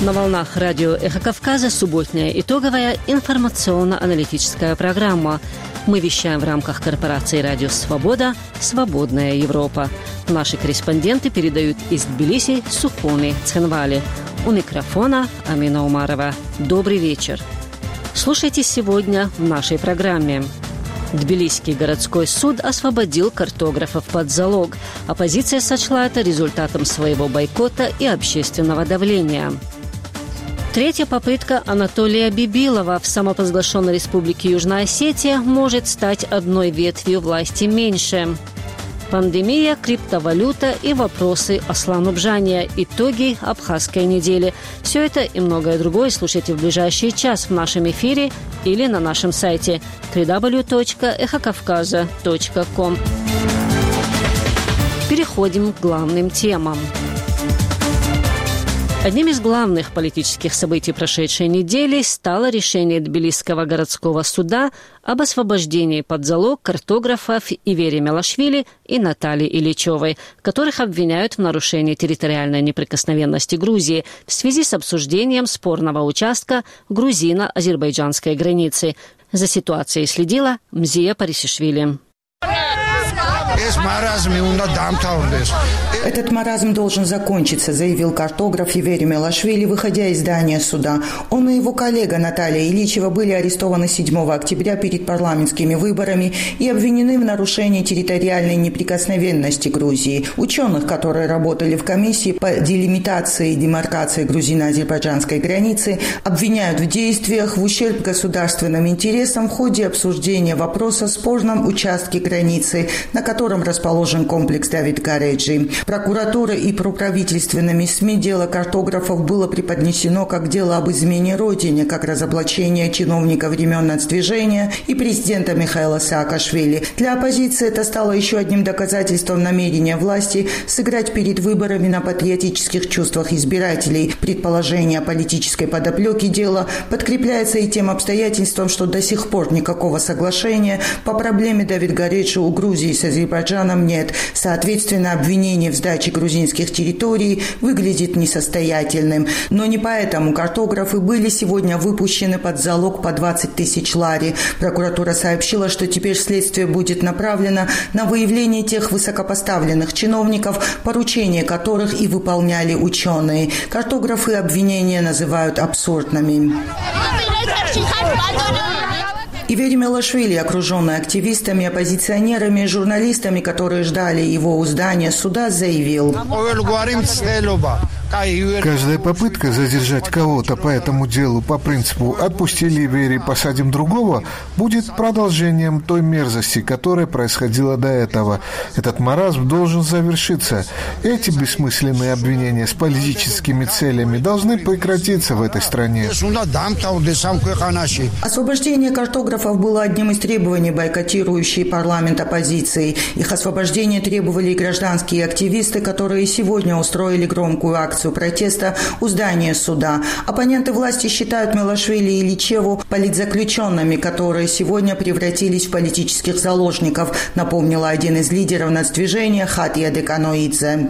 На волнах радио «Эхо Кавказа» субботняя итоговая информационно-аналитическая программа. Мы вещаем в рамках корпорации «Радио Свобода» «Свободная Европа». Наши корреспонденты передают из Тбилиси Сухуми Цхинвали. У микрофона Амина Умарова. Добрый вечер. Слушайте сегодня в нашей программе. Тбилисский городской суд освободил картографов под залог. Оппозиция сочла это результатом своего бойкота и общественного давления. Третья попытка Анатолия Бибилова в самопровозглашенной республике Южная Осетия может стать одной ветвью власти меньше. Пандемия, криптовалюта и вопросы Аслан-Убжания. Итоги Абхазской недели. Все это и многое другое слушайте в ближайший час в нашем эфире или на нашем сайте www.эхокавказа.ком. Переходим к главным темам. Одним из главных политических событий прошедшей недели стало решение Тбилисского городского суда об освобождении под залог картографов Ивери Мелашвили и Натальи Ильичевой, которых обвиняют в нарушении территориальной неприкосновенности Грузии в связи с обсуждением спорного участка грузино-азербайджанской границы. За ситуацией следила Мзия Парисишвили. Этот маразм должен закончиться, заявил картограф Ивери Мелашвили, выходя из здания суда. Он и его коллега Наталья Ильичева были арестованы 7 октября перед парламентскими выборами и обвинены в нарушении территориальной неприкосновенности Грузии. Ученых, которые работали в комиссии по делимитации и демаркации грузино-азербайджанской границы, обвиняют в действиях в ущерб государственным интересам в ходе обсуждения вопроса о спорном участке границы, на котором расположен комплекс Давид-Гареджи. Прокуратурой и проправительственными СМИ дело картографов было преподнесено как дело об измене Родине, как разоблачение чиновника времен нацдвижения и президента Михаила Саакашвили. Для оппозиции это стало еще одним доказательством намерения власти сыграть перед выборами на патриотических чувствах избирателей. Предположение о политической подоплеке дела подкрепляется и тем обстоятельством, что до сих пор никакого соглашения по проблеме Давид-Гареджи у Грузии с Азербайджаном нет. Соответственно, обвинение в сдаче грузинских территорий выглядит несостоятельным. Но не поэтому картографы были сегодня выпущены под залог по 20 тысяч лари. Прокуратура сообщила, что теперь следствие будет направлено на выявление тех высокопоставленных чиновников, поручения которых и выполняли ученые. Картографы обвинения называют абсурдными. Ивери Мелашвили, окруженный активистами, оппозиционерами и журналистами, которые ждали его у здания суда, заявил: «Каждая попытка задержать кого-то по этому делу по принципу «отпустили Ивери, посадим другого» будет продолжением той мерзости, которая происходила до этого. Этот маразм должен завершиться. Эти бессмысленные обвинения с политическими целями должны прекратиться в этой стране». Освобождение картографов было одним из требований бойкотирующей парламент оппозиции. Их освобождение требовали и гражданские активисты, которые сегодня устроили громкую акцию протеста у здания суда. Оппоненты власти считают Мелашвили и Ильичеву политзаключенными, которые сегодня превратились в политических заложников, напомнила один из лидеров нацдвижения Хатия Деканоидзе.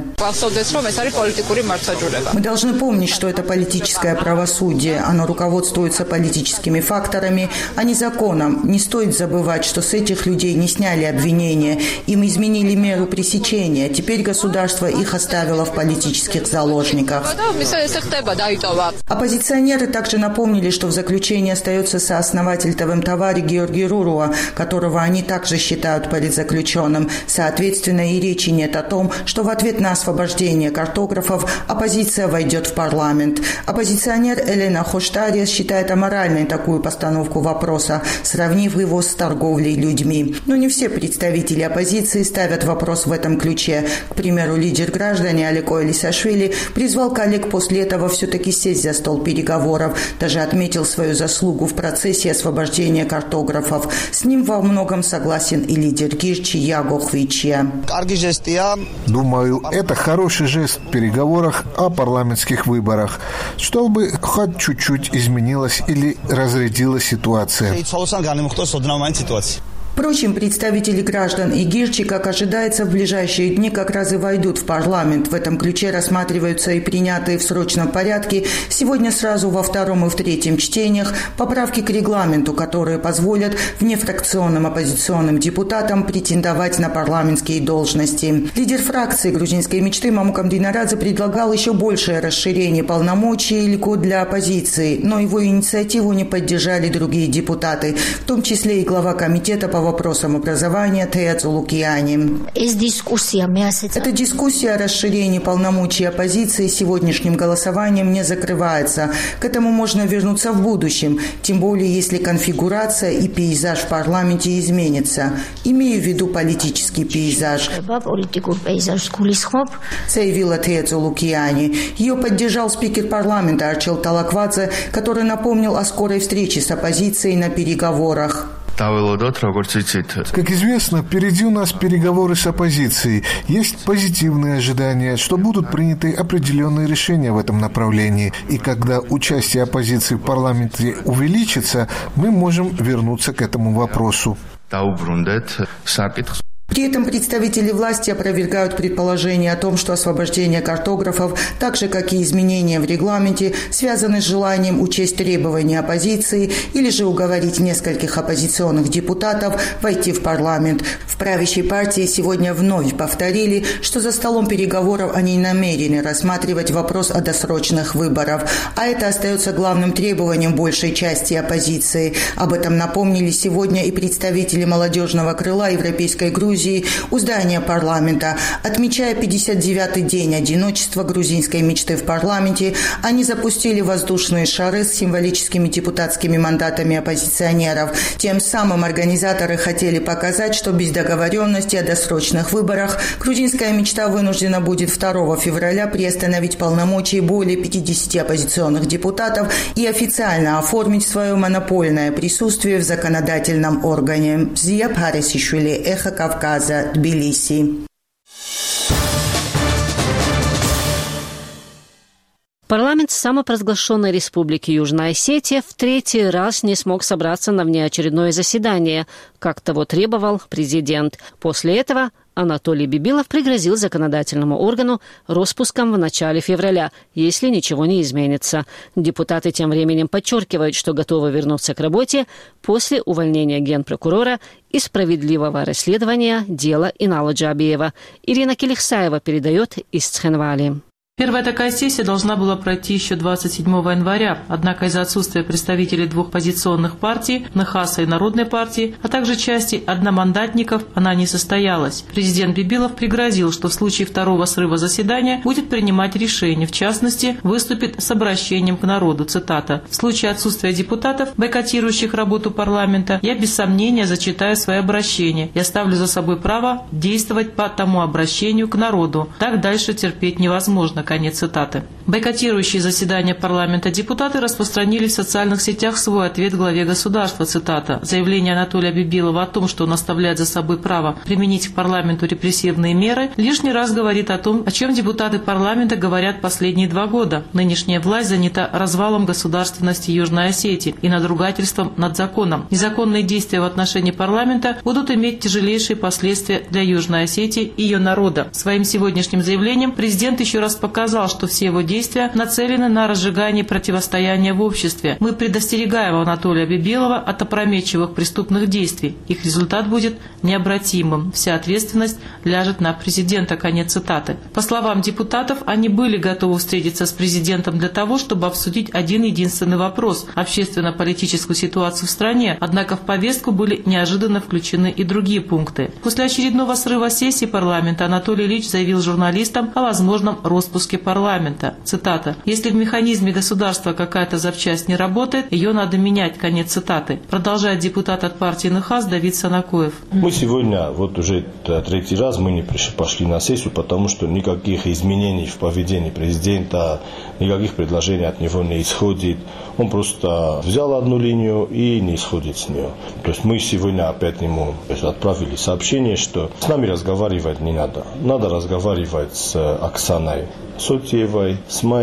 Мы должны помнить, что это политическое правосудие. Оно руководствуется политическими факторами, а не законом. Не стоит забывать, что с этих людей не сняли обвинения. Им изменили меру пресечения. Теперь государство их оставило в политических заложниках. Оппозиционеры также напомнили, что в заключении остается сооснователь ТВМ-Тавари Георгий Руруа, которого они также считают политзаключенным. Соответственно, и речи нет о том, что в ответ на освобождение картографов оппозиция войдет в парламент. Оппозиционер Элена Хоштариас считает аморальной такую постановку вопроса, сравнив его с торговлей людьми. Но не все представители оппозиции ставят вопрос в этом ключе. К примеру, лидер граждан Алеко Элисашвили призвал коллег после этого все-таки сесть за стол переговоров. Даже отметил свою заслугу в процессе освобождения картографов. С ним во многом согласен и лидер Гирчи Яго Хвичья. Думаю, это хороший жест в переговорах о парламентских выборах, чтобы хоть чуть-чуть изменилась или разрядилась ситуация. Впрочем, представители граждан и Гирчи, как ожидается, в ближайшие дни как раз и войдут в парламент. В этом ключе рассматриваются и принятые в срочном порядке сегодня сразу во втором и в третьем чтениях поправки к регламенту, которые позволят внефракционным оппозиционным депутатам претендовать на парламентские должности. Лидер фракции грузинской мечты Мамукам Динарадзе предлагал еще большее расширение полномочий льгот для оппозиции, но его инициативу не поддержали другие депутаты, в том числе и глава комитета по вопросам образования Тея Цулукиани. Эта дискуссия о расширении полномочий оппозиции сегодняшним голосованием не закрывается. К этому можно вернуться в будущем, тем более если конфигурация и пейзаж в парламенте изменится. Имею в виду политический пейзаж, заявила Тея Цулукиани. Ее поддержал спикер парламента Арчил Талаквадзе, который напомнил о скорой встрече с оппозицией на переговорах. Как известно, впереди у нас переговоры с оппозицией. Есть позитивные ожидания, что будут приняты определенные решения в этом направлении. И когда участие оппозиции в парламенте увеличится, мы можем вернуться к этому вопросу. При этом представители власти опровергают предположение о том, что освобождение картографов, так же как и изменения в регламенте, связаны с желанием учесть требования оппозиции или же уговорить нескольких оппозиционных депутатов войти в парламент. В правящей партии сегодня вновь повторили, что за столом переговоров они намерены рассматривать вопрос о досрочных выборах, а это остается главным требованием большей части оппозиции. Об этом напомнили сегодня и представители молодежного крыла Европейской Грузии у здания парламента. Отмечая 59-й день одиночества грузинской мечты в парламенте, они запустили воздушные шары с символическими депутатскими мандатами оппозиционеров. Тем самым организаторы хотели показать, что без договоренности о досрочных выборах грузинская мечта вынуждена будет 2 февраля приостановить полномочия более 50 оппозиционных депутатов и официально оформить свое монопольное присутствие в законодательном органе. Зия Парисишвили, Эхо Кавказа, Тбилиси. Парламент самопровозглашенной Республики Южная Осетия в 3-й раз не смог собраться на внеочередное заседание, как того требовал президент. После этого Анатолий Бибилов пригрозил законодательному органу распуском в начале февраля, если ничего не изменится. Депутаты тем временем подчеркивают, что готовы вернуться к работе после увольнения генпрокурора и справедливого расследования дела Инала Джабиева. Ирина Келихсаева передает из Цхинвали. Первая такая сессия должна была пройти еще 27 января, однако из-за отсутствия представителей двух оппозиционных партий, НХАСа и Народной партии, а также части одномандатников, она не состоялась. Президент Бибилов пригрозил, что в случае второго срыва заседания будет принимать решение, в частности, выступит с обращением к народу, цитата. «В случае отсутствия депутатов, бойкотирующих работу парламента, я без сомнения зачитаю свое обращение и оставлю за собой право действовать по тому обращению к народу. Так дальше терпеть невозможно». Конец цитаты. Бойкотирующие заседания парламента депутаты распространили в социальных сетях свой ответ главе государства, цитата. Заявление Анатолия Бибилова о том, что он оставляет за собой право применить к парламенту репрессивные меры, лишний раз говорит о том, о чем депутаты парламента говорят последние 2 года. Нынешняя власть занята развалом государственности Южной Осетии и надругательством над законом. Незаконные действия в отношении парламента будут иметь тяжелейшие последствия для Южной Осетии и ее народа. Своим сегодняшним заявлением президент еще раз показал, что все его действия нацелены на разжигание противостояния в обществе. Мы предостерегаем Анатолия Бибилова от опрометчивых преступных действий. Их результат будет необратимым. Вся ответственность ляжет на президента. Конец цитаты. По словам депутатов, они были готовы встретиться с президентом для того, чтобы обсудить один единственный вопрос – общественно-политическую ситуацию в стране. Однако в повестку были неожиданно включены и другие пункты. После очередного срыва сессии парламента Анатолий Ильич заявил журналистам о возможном распуске парламента. Цитата. «Если в механизме государства какая-то запчасть не работает, ее надо менять». Конец цитаты. Продолжает депутат от партии НХАС Давид Санакоев. Мы сегодня, уже 3-й раз мы не пошли на сессию, потому что никаких изменений в поведении президента, никаких предложений от него не исходит. Он просто взял одну линию и не исходит с нее. То есть мы сегодня опять ему отправили сообщение, что с нами разговаривать не надо. Надо разговаривать с Оксаной Сотьевой, с Майей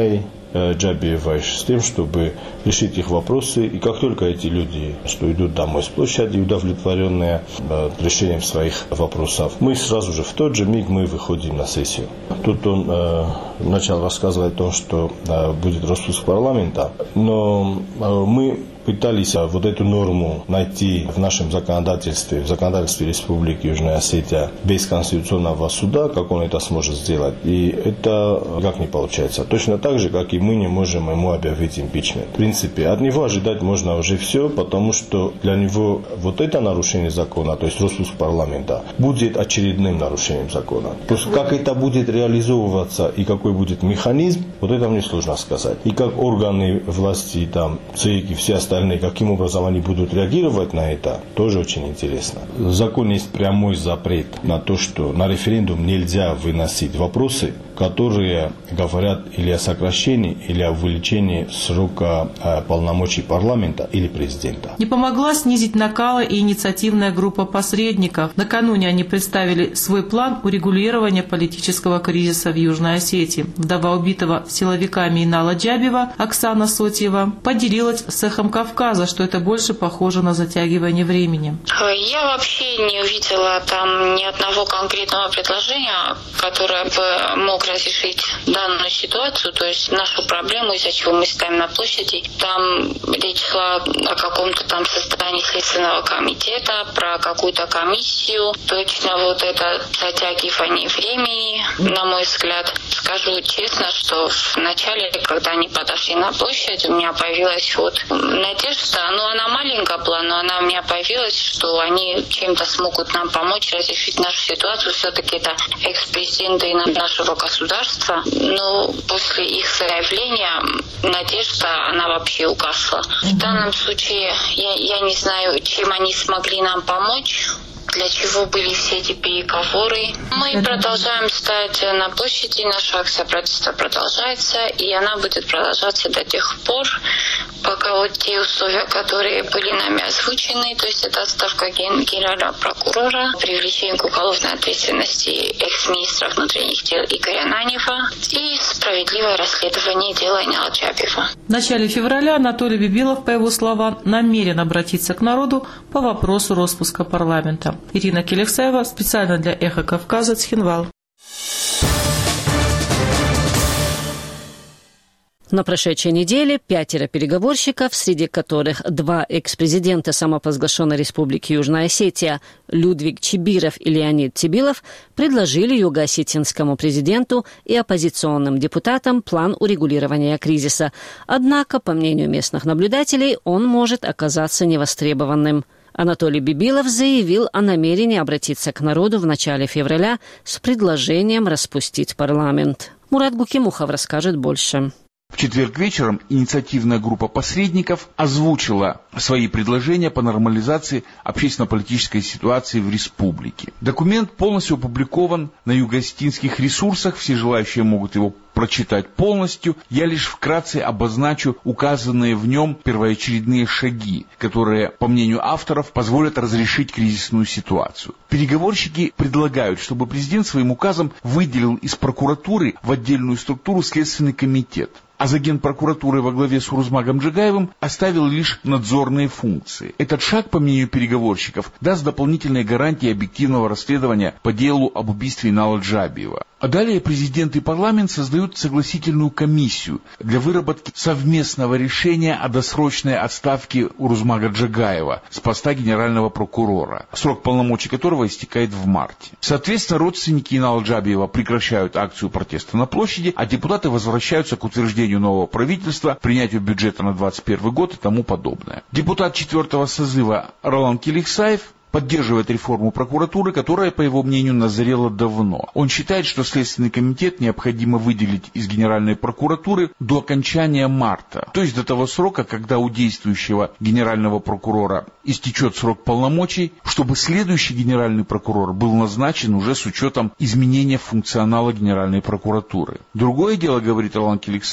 Джабиевой с тем, чтобы решить их вопросы. И как только эти люди, что идут домой с площади, удовлетворенные решением своих вопросов, мы сразу же в тот же миг мы выходим на сессию. Тут он начал рассказывать о том, что будет распуск парламента, но мы пытались вот эту норму найти в нашем законодательстве, в законодательстве Республики Южная Осетия без Конституционного суда, как он это сможет сделать. И это никак не получается. Точно так же, как и мы не можем ему объявить импичмент. В принципе, от него ожидать можно уже все, потому что для него вот это нарушение закона, то есть распуск парламента, будет очередным нарушением закона. То есть как это будет реализовываться и какой будет механизм, вот это мне сложно сказать. И как органы власти, там, ЦИК и все остальные, каким образом они будут реагировать на это, тоже очень интересно. В законе есть прямой запрет на то, что на референдум нельзя выносить вопросы, которые говорят или о сокращении, или о увеличении срока полномочий парламента или президента. Не помогла снизить накала и инициативная группа посредников. Накануне они представили свой план урегулирования политического кризиса в Южной Осетии. Вдова убитого силовиками Инала Джабиева, Оксана Сотьева, поделилась с «Эхом Кавказа», что это больше похоже на затягивание времени. Я вообще не увидела там ни одного конкретного предложения, которое бы мог разрешить данную ситуацию, то есть нашу проблему, из-за чего мы стоим на площади. Там речь шла о каком-то там создании следственного комитета, про какую-то комиссию. Точно вот это затягивание времени, на мой взгляд. Скажу честно, что в начале, когда они подошли на площадь, у меня появилась вот надежда, она маленькая была, но она у меня появилась, что они чем-то смогут нам помочь разрешить нашу ситуацию. Все-таки это экс-президенты нашего государства. Но после их заявления надежда, она вообще угасла. В данном случае я не знаю, чем они смогли нам помочь. Для чего были все эти переговоры. Мы продолжаем стоять на площади, наша акция протеста продолжается, и она будет продолжаться до тех пор, пока вот те условия, которые были нами озвучены, то есть это отставка генерального прокурора, привлечение к уголовной ответственности экс-министра внутренних дел Игоря Нанева и справедливое расследование дела Инала Джабиева. В начале февраля Анатолий Бибилов, по его словам, намерен обратиться к народу по вопросу распуска парламента. Ирина Келексаева, специально для «Эхо Кавказа», Цхинвал. На прошедшей неделе 5 переговорщиков, среди которых 2 экс-президента самопровозглашенной Республики Южная Осетия Людвиг Чибиров и Леонид Тибилов, предложили юго-осетинскому президенту и оппозиционным депутатам план урегулирования кризиса. Однако, по мнению местных наблюдателей, он может оказаться невостребованным. Анатолий Бибилов заявил о намерении обратиться к народу в начале февраля с предложением распустить парламент. Мурат Гукимухов расскажет больше. В четверг вечером инициативная группа посредников озвучила свои предложения по нормализации общественно-политической ситуации в республике. Документ полностью опубликован на юго-осетинских ресурсах, все желающие могут его прочитать полностью. Я лишь вкратце обозначу указанные в нем первоочередные шаги, которые, по мнению авторов, позволят разрешить кризисную ситуацию. Переговорщики предлагают, чтобы президент своим указом выделил из прокуратуры в отдельную структуру Следственный комитет, а за Генпрокуратурой во главе с Урузмагом Джагаевым оставил лишь надзорные функции. Этот шаг, по мнению переговорщиков, даст дополнительные гарантии объективного расследования по делу об убийстве Инала Джабиева. А далее президент и парламент создают согласительную комиссию для выработки совместного решения о досрочной отставке Урузмага Джагаева с поста генерального прокурора, срок полномочий которого истекает в марте. Соответственно, родственники Инала Джабиева прекращают акцию протеста на площади, а депутаты возвращаются к утверждению нового правительства, принятию бюджета на 2021 год и тому подобное. Депутат 4-го созыва Ролан Келексаев поддерживает реформу прокуратуры, которая, по его мнению, назрела давно. Он считает, что Следственный комитет необходимо выделить из Генеральной прокуратуры до окончания марта, то есть до того срока, когда у действующего генерального прокурора истечет срок полномочий, чтобы следующий генеральный прокурор был назначен уже с учетом изменения функционала Генеральной прокуратуры. Другое дело, говорит Ролан Келексаев,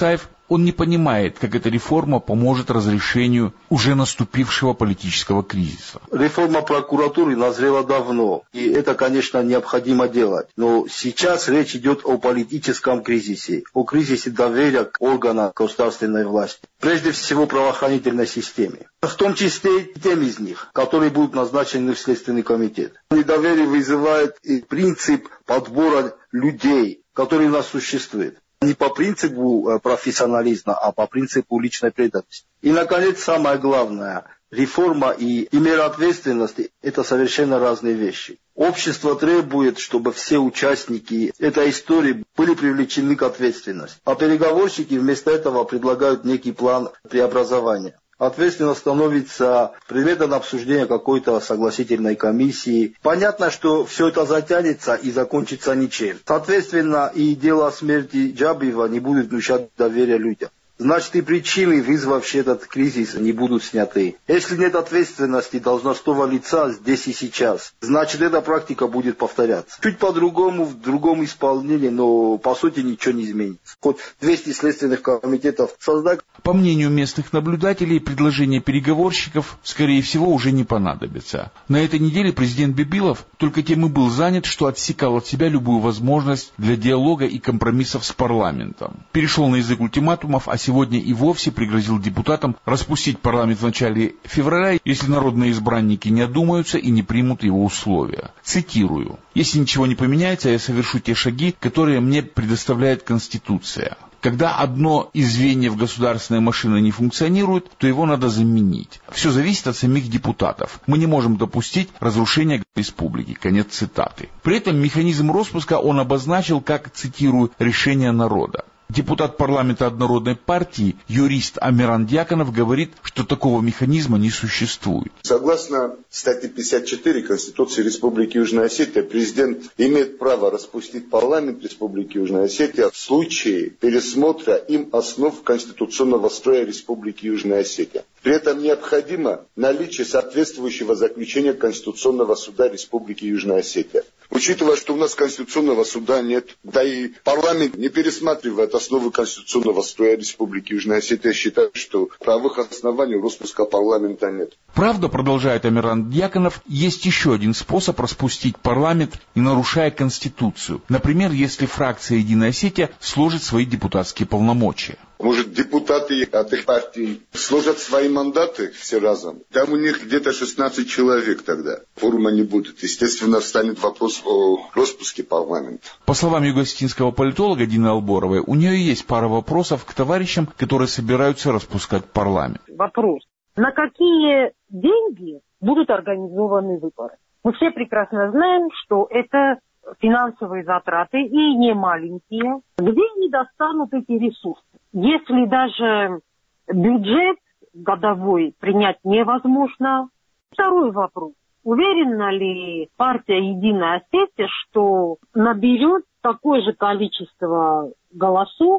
Он не понимает, как эта реформа поможет разрешению уже наступившего политического кризиса. Реформа прокуратуры назрела давно, и это, конечно, необходимо делать. Но сейчас речь идет о политическом кризисе, о кризисе доверия к органам государственной власти. Прежде всего, правоохранительной системе. В том числе и тем из них, которые будут назначены в Следственный комитет. Недоверие вызывает и принцип подбора людей, который у нас существует. Не по принципу профессионализма, а по принципу личной преданности. И, наконец, самое главное, реформа и мера ответственности – это совершенно разные вещи. Общество требует, чтобы все участники этой истории были привлечены к ответственности. А переговорщики вместо этого предлагают некий план преобразования. Ответственность становится предметом обсуждения какой-то согласительной комиссии. Понятно, что все это затянется и закончится ничем. Соответственно, и дело о смерти Джабиева не будет внушать доверия людям. Значит, и причины, вызвавшие этот кризис, не будут сняты. Если нет ответственности должностного лица здесь и сейчас, значит, эта практика будет повторяться. Чуть по-другому, в другом исполнении, но по сути ничего не изменится. Хоть 200 следственных комитетов создать. По мнению местных наблюдателей, предложения переговорщиков, скорее всего, уже не понадобятся. На этой неделе президент Бибилов только тем и был занят, что отсекал от себя любую возможность для диалога и компромиссов с парламентом. Перешел на язык ультиматумов, а сегодня и вовсе пригрозил депутатам распустить парламент в начале февраля, если народные избранники не одумаются и не примут его условия. Цитирую. «Если ничего не поменяется, я совершу те шаги, которые мне предоставляет Конституция. Когда одно из звеньев государственной машины не функционирует, то его надо заменить. Все зависит от самих депутатов. Мы не можем допустить разрушения республики». Конец цитаты. При этом механизм распуска он обозначил как, цитирую, «решение народа». Депутат парламента Однородной партии, юрист Амиран Дьяконов говорит, что такого механизма не существует. Согласно статье 54 Конституции Республики Южная Осетия, президент имеет право распустить парламент Республики Южная Осетия в случае пересмотра им основ конституционного строя Республики Южная Осетия. При этом необходимо наличие соответствующего заключения Конституционного суда Республики Южная Осетия. Учитывая, что у нас Конституционного суда нет, да и парламент не пересматривает основы конституционного строя Республики Южная Осетия, считает, что правовых оснований распуска парламента нет. Правда, продолжает Амиран Дьяконов, есть еще один способ распустить парламент, не нарушая Конституцию. Например, если фракция «Единая Осетия» сложит свои депутатские полномочия. Может, депутаты от их партии сложат свои мандаты все разом? Там у них где-то 16 человек тогда. Форума не будет. Естественно, встанет вопрос о распуске парламента. По словам юго-осетинского политолога Дины Алборовой, у нее есть пара вопросов к товарищам, которые собираются распускать парламент. Вопрос. На какие деньги будут организованы выборы? Мы все прекрасно знаем, что это финансовые затраты и не маленькие. Где они достанут эти ресурсы? Если даже бюджет годовой принять невозможно. Второй вопрос. Уверена ли партия «Единая Осетия», что наберет такое же количество голосов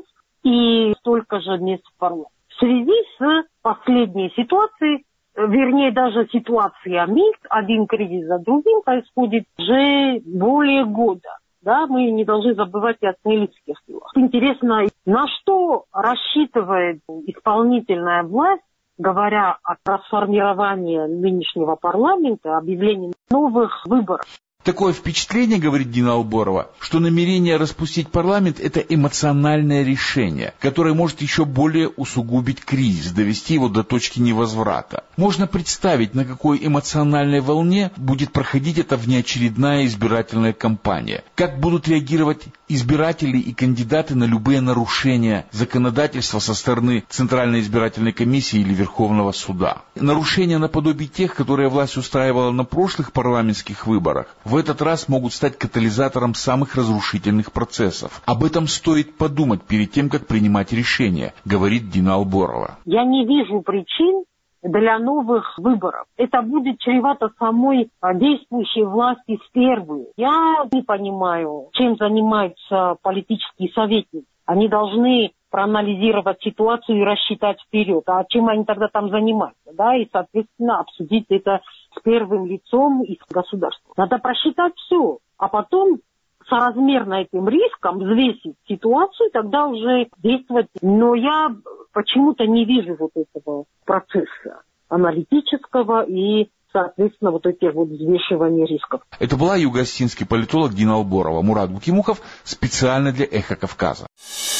и столько же мест в парламенте? В связи с последней ситуацией, вернее даже ситуацией АМИК, один кризис за другим происходит уже более года. Да, мы не должны забывать и о смелицких силах. Интересно, на что рассчитывает исполнительная власть, говоря о трансформировании нынешнего парламента, объявлении новых выборов? Такое впечатление, говорит Дина Алборова, что намерение распустить парламент – это эмоциональное решение, которое может еще более усугубить кризис, довести его до точки невозврата. Можно представить, на какой эмоциональной волне будет проходить эта внеочередная избирательная кампания. Как будут реагировать избиратели и кандидаты на любые нарушения законодательства со стороны Центральной избирательной комиссии или Верховного суда. Нарушения наподобие тех, которые власть устраивала на прошлых парламентских выборах, в этот раз могут стать катализатором самых разрушительных процессов. Об этом стоит подумать перед тем, как принимать решения, говорит Дина Алборова. Я не вижу причин для новых выборов. Это будет чревато самой действующей власти в первую. Я не понимаю, чем занимаются политические советники. Они должны проанализировать ситуацию и рассчитать вперед. А чем они тогда там занимаются? Да? И, соответственно, обсудить это с первым лицом и с государством. Надо просчитать все, а потом соразмерно этим риском взвесить ситуацию, тогда уже действовать. Но я почему-то не вижу вот этого процесса аналитического и, соответственно, вот этих вот взвешивания рисков. Это была юго-осетинский политолог Дина Алборова. Мурат Букимухов специально для «Эхо Кавказа».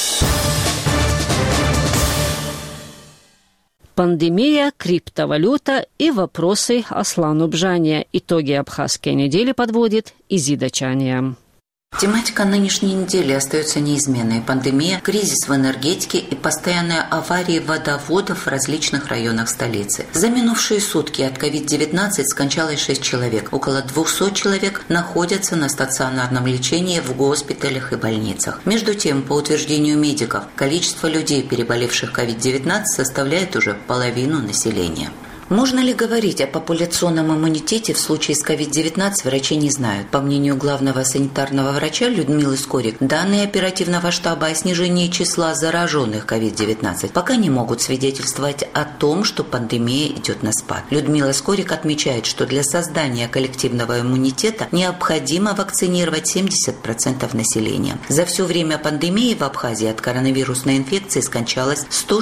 Пандемия, криптовалюта и вопросы Аслану Бжане. Итоги Абхазской недели подводит Изида Чания. Тематика нынешней недели остается неизменной. Пандемия, кризис в энергетике и постоянные аварии водоводов в различных районах столицы. За минувшие сутки от COVID-19 скончалось 6 человек. Около 200 человек находятся на стационарном лечении в госпиталях и больницах. Между тем, по утверждению медиков, количество людей, переболевших COVID-19, составляет уже половину населения. Можно ли говорить о популяционном иммунитете в случае с COVID-19, врачи не знают. По мнению главного санитарного врача Людмилы Скорик, данные оперативного штаба о снижении числа зараженных COVID-19 пока не могут свидетельствовать о том, что пандемия идет на спад. Людмила Скорик отмечает, что для создания коллективного иммунитета необходимо вакцинировать 70% населения. За все время пандемии в Абхазии от коронавирусной инфекции скончалось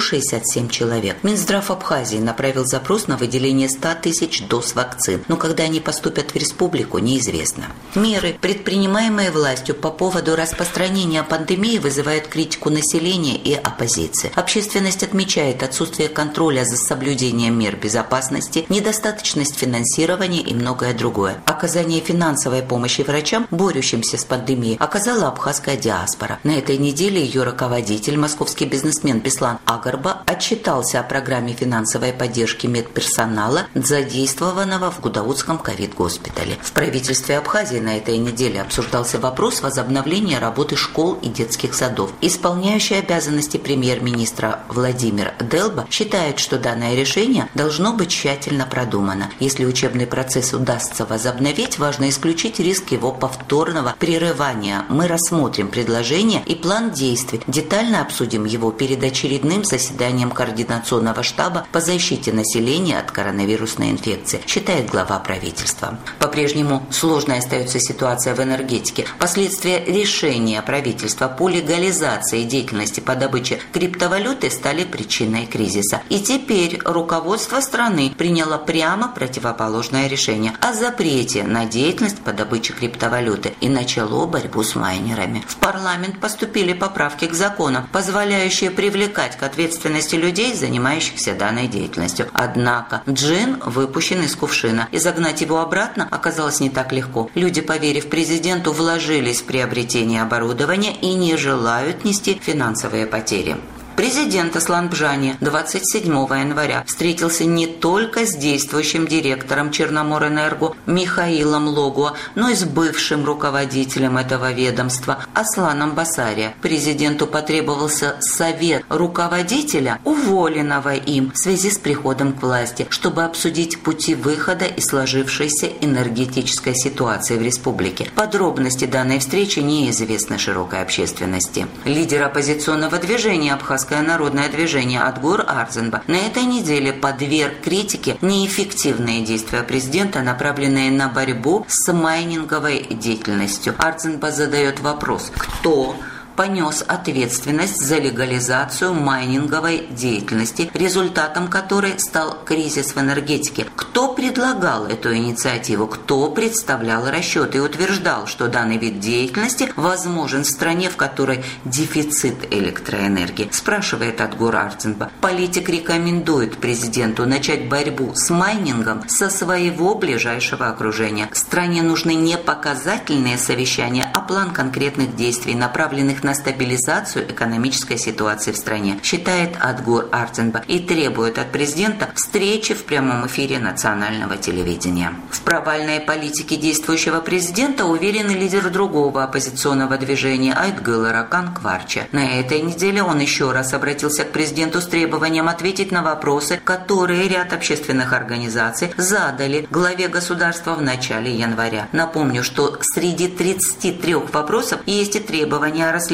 167 человек. Минздрав Абхазии направил запрос на выделение 100 тысяч доз вакцин, но когда они поступят в республику, неизвестно. Меры, предпринимаемые властью по поводу распространения пандемии, вызывают критику населения и оппозиции. Общественность отмечает отсутствие контроля за соблюдением мер безопасности, недостаточность финансирования и многое другое. Оказание финансовой помощи врачам, борющимся с пандемией, оказала абхазская диаспора. На этой неделе ее руководитель, московский бизнесмен Беслан Агарба, отчитался о программе финансовой поддержки медперсонала, задействованного в Гудаутском ковид-госпитале. В правительстве Абхазии на этой неделе обсуждался вопрос возобновления работы школ и детских садов. Исполняющий обязанности премьер-министра Владимир Делба считает, что данное решение должно быть тщательно продумано. Если учебный процесс удастся возобновить, важно исключить риск его повторного прерывания. Мы рассмотрим предложение и план действий, детально обсудим его перед очередным заседанием Координационного штаба по защите населения от коронавирусной инфекции, считает глава правительства. По-прежнему сложной остается ситуация в энергетике. Последствия решения правительства по легализации деятельности по добыче криптовалюты стали причиной кризиса. И теперь руководство страны приняло прямо противоположное решение о запрете на деятельность по добыче криптовалюты и начало борьбу с майнерами. В парламент поступили поправки к законам, позволяющие привлекать к ответственности людей, занимающихся данной деятельностью. Однако джин выпущен из кувшина, и загнать его обратно оказалось не так легко. Люди, поверив президенту, вложились в приобретение оборудования и не желают нести финансовые потери. Президент Аслан Бжане 27 января встретился не только с действующим директором Черноморэнерго Михаилом Логуа, но и с бывшим руководителем этого ведомства Асланом Басария. Президенту потребовался совет руководителя, уволенного им в связи с приходом к власти, чтобы обсудить пути выхода из сложившейся энергетической ситуации в республике. Подробности данной встречи неизвестны широкой общественности. Лидер оппозиционного движения Абхазское народное движение Адгур Арзенба на этой неделе подверг критике неэффективные действия президента, направленные на борьбу с майнинговой деятельностью. Арзенба задает вопрос: кто понес ответственность за легализацию майнинговой деятельности, результатом которой стал кризис в энергетике? Кто предлагал эту инициативу? Кто представлял расчеты и утверждал, что данный вид деятельности возможен в стране, в которой дефицит электроэнергии? Спрашивает Адгур Арзенба. Политик рекомендует президенту начать борьбу с майнингом со своего ближайшего окружения. Стране нужны не показательные совещания, а план конкретных действий, направленных на стабилизацию экономической ситуации в стране, считает Адгур Арзенба, и требует от президента встречи в прямом эфире национального телевидения. В провальной политике действующего президента уверен и лидер другого оппозиционного движения Айтгыл Ракан Кварча. На этой неделе он еще раз обратился к президенту с требованием ответить на вопросы, которые ряд общественных организаций задали главе государства в начале января. Напомню, что среди 33 вопросов есть и требования о расследовании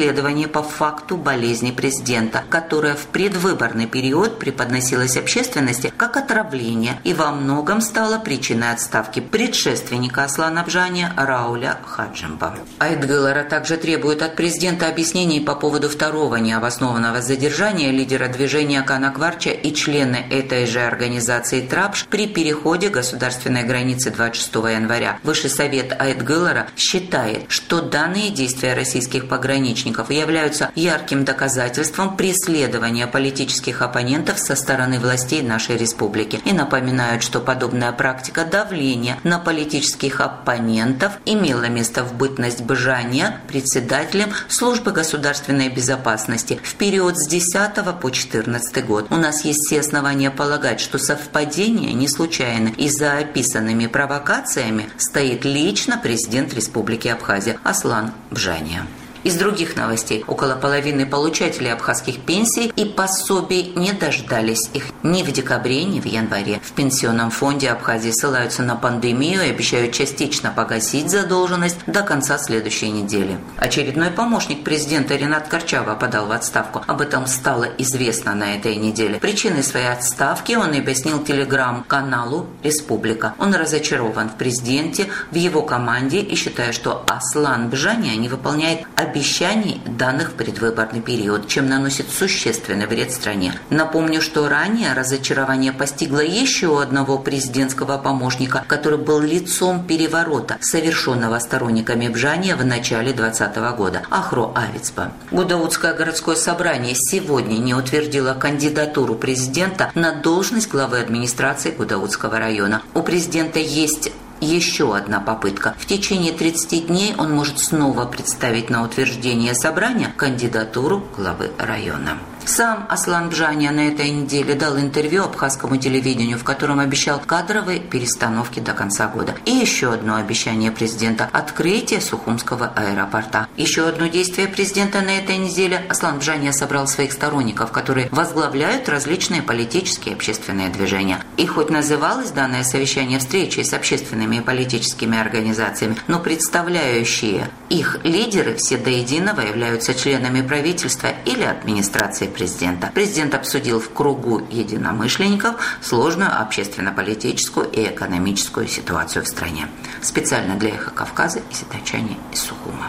расследование по факту болезни президента, которая в предвыборный период преподносилась общественности как отравление и во многом стала причиной отставки предшественника Аслана Бжани Рауля Хаджимба. Айтгылара также требует от президента объяснений по поводу второго необоснованного задержания лидера движения Канакварча и члена этой же организации Трапш при переходе государственной границы 26 января. Высший совет Айтгылара считает, что данные действия российских пограничников являются ярким доказательством преследования политических оппонентов со стороны властей нашей республики и напоминают, что подобная практика давления на политических оппонентов имела место в бытность Бжания председателем Службы государственной безопасности в период с 10 по 14 год. У нас есть все основания полагать, что совпадения не случайны, и за описанными провокациями стоит лично президент Республики Абхазия Аслан Бжания. Из других новостей. Около половины получателей абхазских пенсий и пособий не дождались их ни в декабре, ни в январе. В Пенсионном фонде Абхазии ссылаются на пандемию и обещают частично погасить задолженность до конца следующей недели. Очередной помощник президента Ринат Карчава подал в отставку. Об этом стало известно на этой неделе. Причиной своей отставки он объяснил телеграм-каналу «Республика». Он разочарован в президенте, в его команде и считает, что Аслан Бжания не выполняет обещаний, данных в предвыборный период, чем наносит существенный вред стране. Напомню, что ранее разочарование постигло еще одного президентского помощника, который был лицом переворота, совершенного сторонниками Бжания в начале 2020 года, Ахро Авицба. Гудаутское городское собрание сегодня не утвердило кандидатуру президента на должность главы администрации Гудаутского района. У президента есть еще одна попытка. В течение 30 дней он может снова представить на утверждение собрания кандидатуру главы района. Сам Аслан Бжания на этой неделе дал интервью абхазскому телевидению, в котором обещал кадровые перестановки до конца года. И еще одно обещание президента – открытие Сухумского аэропорта. Еще одно действие президента на этой неделе – Аслан Бжания собрал своих сторонников, которые возглавляют различные политические и общественные движения. И хоть называлось данное совещание встречей с общественными и политическими организациями, но представляющие их лидеры все до единого являются членами правительства или администрации президента. Президент обсудил в кругу единомышленников сложную общественно-политическую и экономическую ситуацию в стране. Специально для «Эхо Кавказа» и сидачане из Сухума.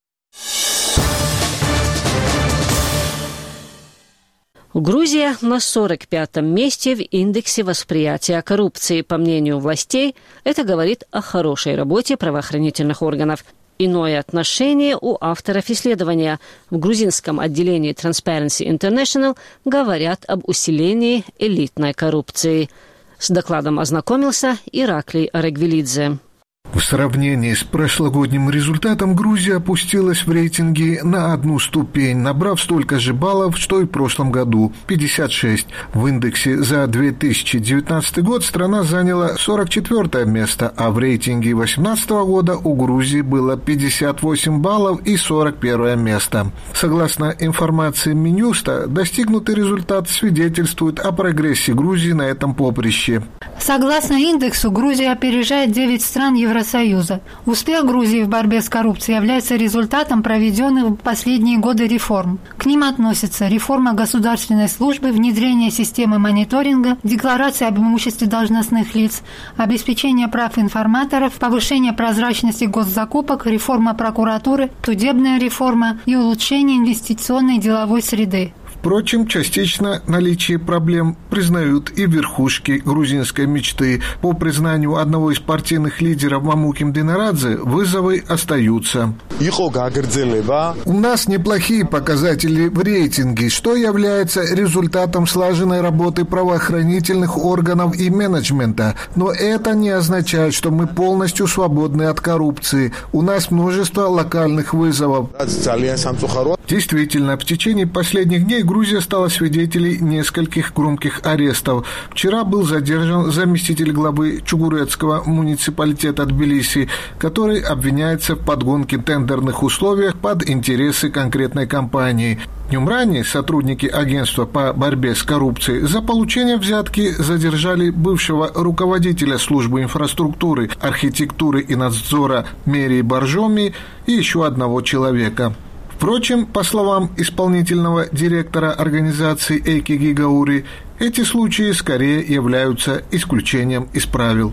Грузия на 45-м месте в индексе восприятия коррупции. По мнению властей, это говорит о хорошей работе правоохранительных органов. Иное отношение у авторов исследования. В грузинском отделении Transparency International говорят об усилении элитной коррупции. С докладом ознакомился Ираклий Арегвелидзе. В сравнении с прошлогодним результатом Грузия опустилась в рейтинге на одну ступень, набрав столько же баллов, что и в прошлом году – 56. В индексе за 2019 год страна заняла 44 место, а в рейтинге 2018 года у Грузии было 58 баллов и 41 место. Согласно информации Минюста, достигнутый результат свидетельствует о прогрессе Грузии на этом поприще. Согласно индексу, Грузия опережает 9 стран Евросоюза. Успех Грузии в борьбе с коррупцией является результатом проведенных в последние годы реформ. К ним относятся реформа государственной службы, внедрение системы мониторинга, декларация об имуществе должностных лиц, обеспечение прав информаторов, повышение прозрачности госзакупок, реформа прокуратуры, судебная реформа и улучшение инвестиционной и деловой среды. Впрочем, частично наличие проблем признают и верхушки грузинской мечты. По признанию одного из партийных лидеров Мамуким Динарадзе, вызовы остаются. У нас неплохие показатели в рейтинге, что является результатом слаженной работы правоохранительных органов и менеджмента. Но это не означает, что мы полностью свободны от коррупции. У нас множество локальных вызовов. Действительно, в течение последних дней Грузия стала свидетелем нескольких громких арестов. Вчера был задержан заместитель главы Чугурецкого муниципалитета Тбилиси, который обвиняется в подгонке тендерных условиях под интересы конкретной компании. Днем ранее сотрудники агентства по борьбе с коррупцией за получение взятки задержали бывшего руководителя службы инфраструктуры, архитектуры и надзора мэрии Боржоми и еще одного человека. Впрочем, по словам исполнительного директора организации Эйки Гигаури, эти случаи скорее являются исключением из правил.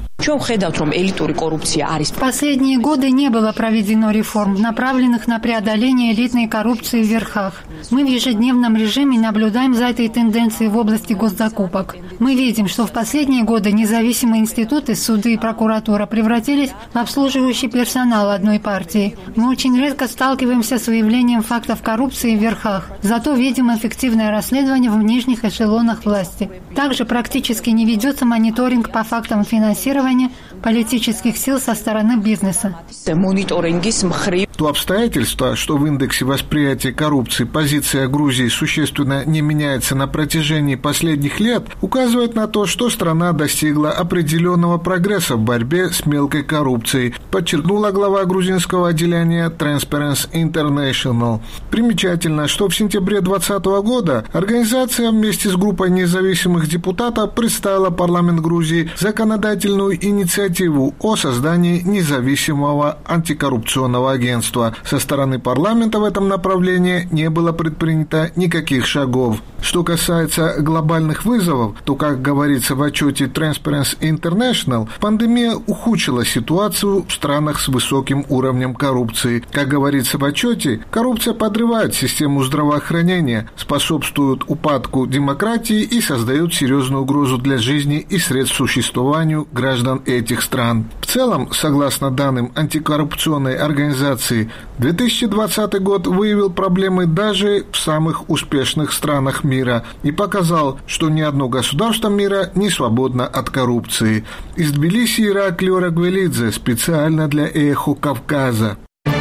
В последние годы не было проведено реформ, направленных на преодоление элитной коррупции в верхах. Мы в ежедневном режиме наблюдаем за этой тенденцией в области госзакупок. Мы видим, что в последние годы независимые институты, суды и прокуратура превратились в обслуживающий персонал одной партии. Мы очень редко сталкиваемся с выявлением фактов коррупции в верхах, зато видим эффективное расследование в нижних эшелонах власти. Также практически не ведется мониторинг по фактам финансирования политических сил со стороны бизнеса. То обстоятельство, что в индексе восприятия коррупции позиция Грузии существенно не меняется на протяжении последних лет, указывает на то, что страна достигла определенного прогресса в борьбе с мелкой коррупцией, подчеркнула глава грузинского отделения Transparency International. Примечательно, что в сентябре 2020 года организация вместе с группой независимых депутатов представила парламент Грузии законодательную инициативу о создании независимого антикоррупционного агентства. Со стороны парламента в этом направлении не было предпринято никаких шагов. Что касается глобальных вызовов, то, как говорится в отчете Transparency International, пандемия ухудшила ситуацию в странах с высоким уровнем коррупции. Как говорится в отчете, коррупция подрывает систему здравоохранения, способствует упадку демократии и создает серьезную угрозу для жизни и средств существованию граждан этих стран. В целом, согласно данным антикоррупционной организации, 2020 год выявил проблемы даже в самых успешных странах мира и показал, что ни одно государство мира не свободно от коррупции. Из Тбилиси Ираклий Орагвелидзе специально для «Эхо Кавказа».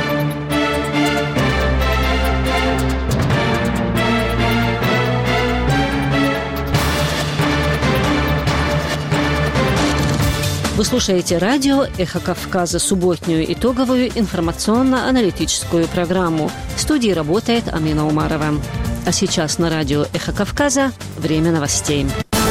Вы слушаете радио «Эхо Кавказа», субботнюю итоговую информационно-аналитическую программу. В студии работает Амина Умарова. А сейчас на радио «Эхо Кавказа» время новостей.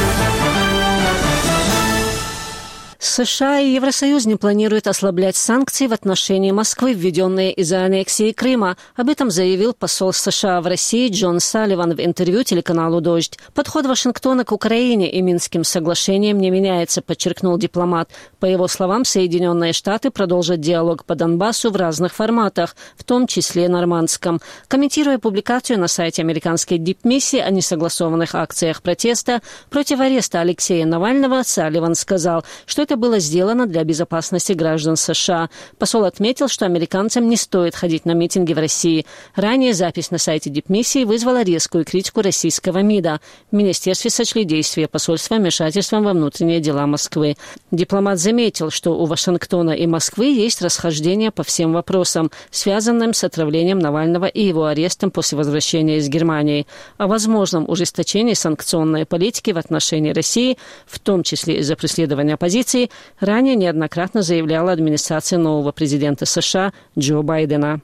США и Евросоюз не планируют ослаблять санкции в отношении Москвы, введенные из-за аннексии Крыма. Об этом заявил посол США в России Джон Салливан в интервью телеканалу «Дождь». Подход Вашингтона к Украине и Минским соглашениям не меняется, подчеркнул дипломат. По его словам, Соединенные Штаты продолжат диалог по Донбассу в разных форматах, в том числе нормандском. Комментируя публикацию на сайте американской дипмиссии о несогласованных акциях протеста против ареста Алексея Навального, Салливан сказал, что это было сделано для безопасности граждан США. Посол отметил, что американцам не стоит ходить на митинги в России. Ранее запись на сайте дипмиссии вызвала резкую критику российского МИДа. В министерстве сочли действия посольства вмешательством во внутренние дела Москвы. Дипломат заметил, что у Вашингтона и Москвы есть расхождения по всем вопросам, связанным с отравлением Навального и его арестом после возвращения из Германии. О возможном ужесточении санкционной политики в отношении России, в том числе из-за преследования оппозиции, ранее неоднократно заявляла администрация нового президента США Джо Байдена.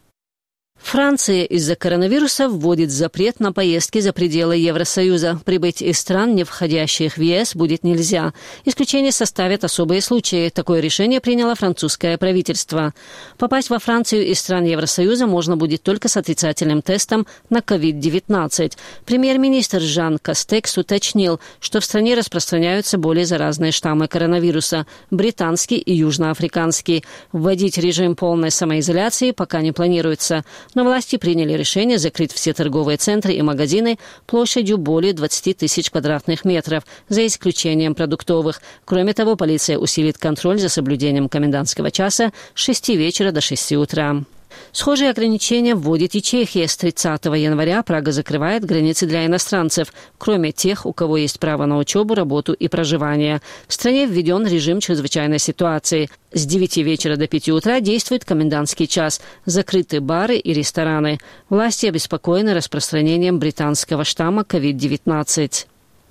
Франция из-за коронавируса вводит запрет на поездки за пределы Евросоюза. Прибыть из стран, не входящих в ЕС, будет нельзя. Исключение составят особые случаи. Такое решение приняло французское правительство. Попасть во Францию из стран Евросоюза можно будет только с отрицательным тестом на COVID-19. Премьер-министр Жан Кастекс уточнил, что в стране распространяются более заразные штаммы коронавируса – британский и южноафриканский. Вводить режим полной самоизоляции пока не планируется. Но власти приняли решение закрыть все торговые центры и магазины площадью более 20 тысяч квадратных метров, за исключением продуктовых. Кроме того, полиция усилит контроль за соблюдением комендантского часа с 6 вечера до 6 утра. Схожие ограничения вводит и Чехия. С 30 января Прага закрывает границы для иностранцев, кроме тех, у кого есть право на учебу, работу и проживание. В стране введен режим чрезвычайной ситуации. С 9 вечера до 5 утра действует комендантский час. Закрыты бары и рестораны. Власти обеспокоены распространением британского штамма COVID-19.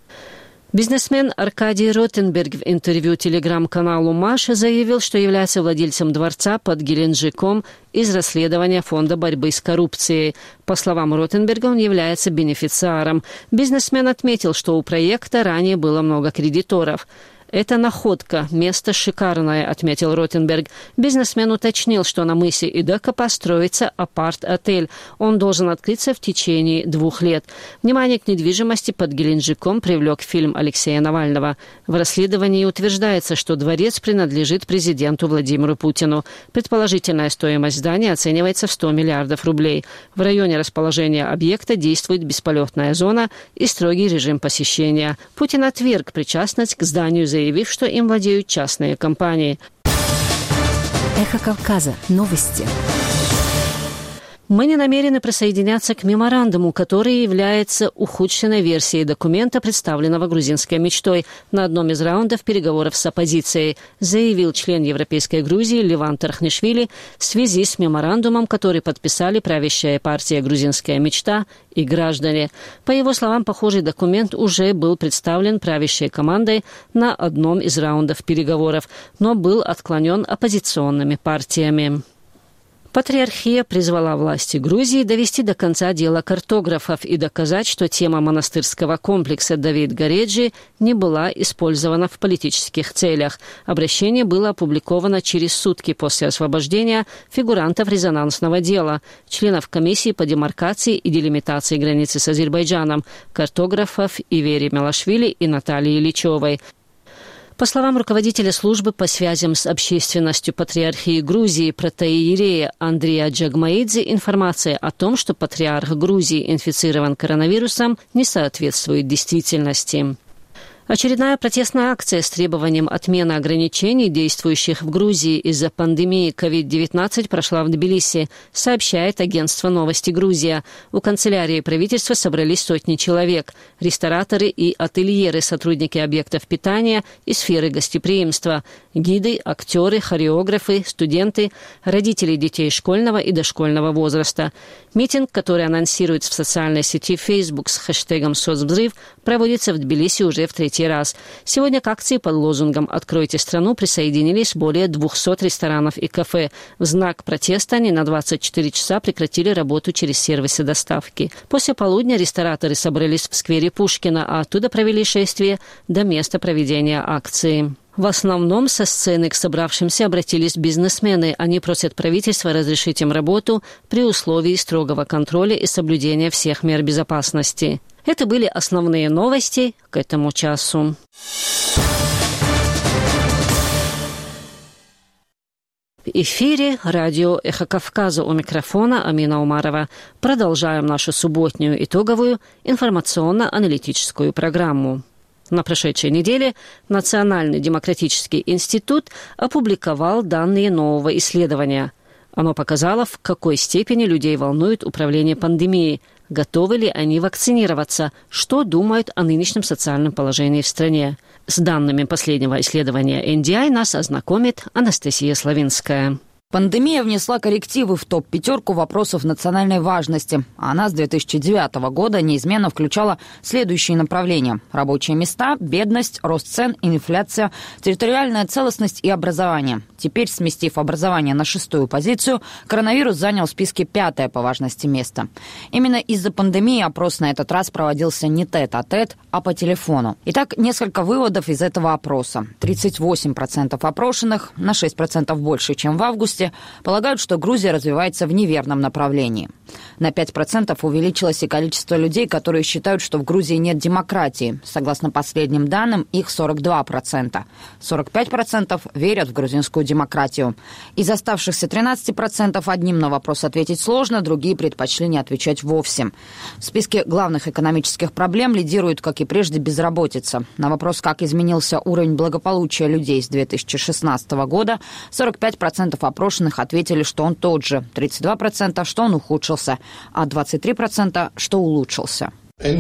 Бизнесмен Аркадий Ротенберг в интервью телеграм-каналу «Маша» заявил, что является владельцем дворца под Геленджиком из расследования Фонда борьбы с коррупцией. По словам Ротенберга, он является бенефициаром. Бизнесмен отметил, что у проекта ранее было много кредиторов. «Это находка, место шикарное», — отметил Ротенберг. Бизнесмен уточнил, что на мысе Идека построится апарт-отель. Он должен открыться в течение 2 лет. Внимание к недвижимости под Геленджиком привлек фильм Алексея Навального. В расследовании утверждается, что дворец принадлежит президенту Владимиру Путину. Предположительная стоимость здания оценивается в 100 миллиардов рублей. В районе расположения объекта действует бесполетная зона и строгий режим посещения. Путин отверг причастность к зданию, заявив, что им владеют частные компании. Эхо Кавказа. Новости. Мы не намерены присоединяться к меморандуму, который является ухудшенной версией документа, представленного грузинской мечтой на одном из раундов переговоров с оппозицией, заявил член Европейской Грузии Леван Тархнишвили в связи с меморандумом, который подписали правящая партия «Грузинская мечта» и граждане. По его словам, похожий документ уже был представлен правящей командой на одном из раундов переговоров, но был отклонен оппозиционными партиями. Патриархия призвала власти Грузии довести до конца дело картографов и доказать, что тема монастырского комплекса Давид-Гореджи не была использована в политических целях. Обращение было опубликовано через сутки после освобождения фигурантов резонансного дела, членов комиссии по демаркации и делимитации границы с Азербайджаном, картографов Ивери Мелашвили и Натальи Ильичевой. По словам руководителя службы по связям с общественностью Патриархии Грузии протоиерея Андрея Джагмаидзе, информация о том, что патриарх Грузии инфицирован коронавирусом, не соответствует действительности. Очередная протестная акция с требованием отмены ограничений, действующих в Грузии из-за пандемии COVID-19, прошла в Тбилиси, сообщает агентство «Новости Грузия». У канцелярии правительства собрались сотни человек – рестораторы и ательеры, сотрудники объектов питания и сферы гостеприимства, гиды, актеры, хореографы, студенты, родители детей школьного и дошкольного возраста. Митинг, который анонсируется в социальной сети Facebook с хэштегом «Соцвзрыв», проводится в Тбилиси уже в 3-й раз. Сегодня к акции под лозунгом «Откройте страну» присоединились более 200 ресторанов и кафе. В знак протеста они на 24 часа прекратили работу через сервисы доставки. После полудня рестораторы собрались в сквере Пушкина, а оттуда провели шествие до места проведения акции. В основном со сцены к собравшимся обратились бизнесмены. Они просят правительства разрешить им работу при условии строгого контроля и соблюдения всех мер безопасности. Это были основные новости к этому часу. В эфире радио «Эхо Кавказа», у микрофона Амина Умарова. Продолжаем нашу субботнюю итоговую информационно-аналитическую программу. На прошедшей неделе Национальный демократический институт опубликовал данные нового исследования. Оно показало, в какой степени людей волнует управление пандемией, готовы ли они вакцинироваться, что думают о нынешнем социальном положении в стране. С данными последнего исследования NDI нас ознакомит Анастасия Славинская. Пандемия внесла коррективы в топ-5 вопросов национальной важности. Она с 2009 года неизменно включала следующие направления: рабочие места, бедность, рост цен, инфляция, территориальная целостность и образование. Теперь, сместив образование на 6-ю позицию, коронавирус занял в списке 5-е по важности место. Именно из-за пандемии опрос на этот раз проводился не тет-а-тет, а по телефону. Итак, несколько выводов из этого опроса. 38% опрошенных, на 6% больше, чем в августе, полагают, что Грузия развивается в неверном направлении. На 5% увеличилось и количество людей, которые считают, что в Грузии нет демократии. Согласно последним данным, их 42%. 45% верят в грузинскую демократию. Из оставшихся 13% одним на вопрос ответить сложно, другие предпочли не отвечать вовсе. В списке главных экономических проблем лидирует, как и прежде, безработица. На вопрос, как изменился уровень благополучия людей с 2016 года, 45% опрошенных ответили, что он тот же, 32%, что он ухудшился, а 23%, что улучшился.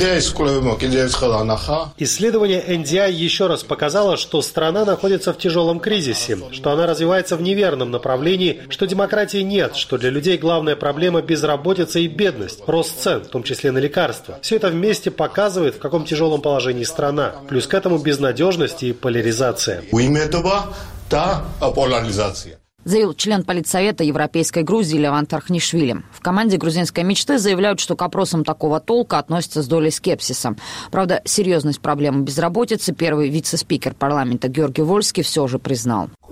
Исследование NDI еще раз показало, что страна находится в тяжелом кризисе, что она развивается в неверном направлении, что демократии нет, что для людей главная проблема – безработица и бедность, рост цен, в том числе на лекарства. Все это вместе показывает, в каком тяжелом положении страна. Плюс к этому безнадежность и поляризация. заявил член Политсовета Европейской Грузии Леван Тархнишвили. В команде грузинской мечты заявляют, что к опросам такого толка относятся с долей скепсиса. Правда, серьезность проблемы безработицы первый вице-спикер парламента Георгий Вольский все же признал. У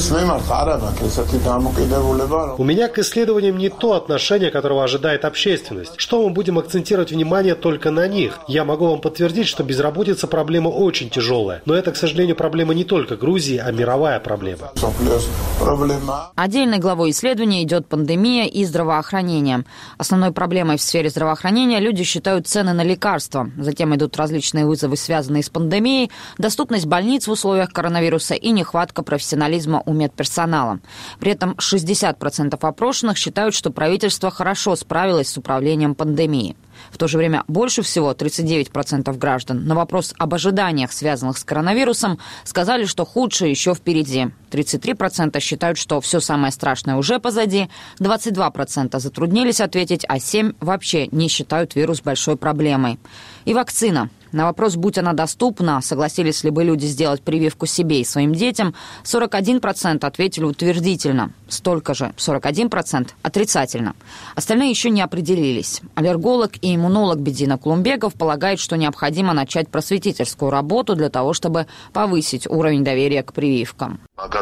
меня к исследованиям не то отношение, которого ожидает общественность. Что мы будем акцентировать внимание только на них? Я могу вам подтвердить, что безработица проблема очень тяжелая. Но это, к сожалению, проблема не только Грузии, а мировая проблема. Отдельной главой исследования идет пандемия и здравоохранение. Основной проблемой в сфере здравоохранения люди считают цены на лекарства. Затем идут различные вызовы, связанные с пандемией, доступность больниц в условиях коронавируса и нехватка профессионализма у медперсонала. При этом 60% опрошенных считают, что правительство хорошо справилось с управлением пандемией. В то же время больше всего, 39% граждан, на вопрос об ожиданиях, связанных с коронавирусом, сказали, что худшее еще впереди. 33% считают, что все самое страшное уже позади, 22% затруднились ответить, а 7% вообще не считают вирус большой проблемой. И вакцина. На вопрос, будь она доступна, согласились ли бы люди сделать прививку себе и своим детям, 41% ответили утвердительно. Столько же, 41% отрицательно. Остальные еще не определились. Аллерголог и иммунолог Бедина Кулумбеков полагает, что необходимо начать просветительскую работу для того, чтобы повысить уровень доверия к прививкам.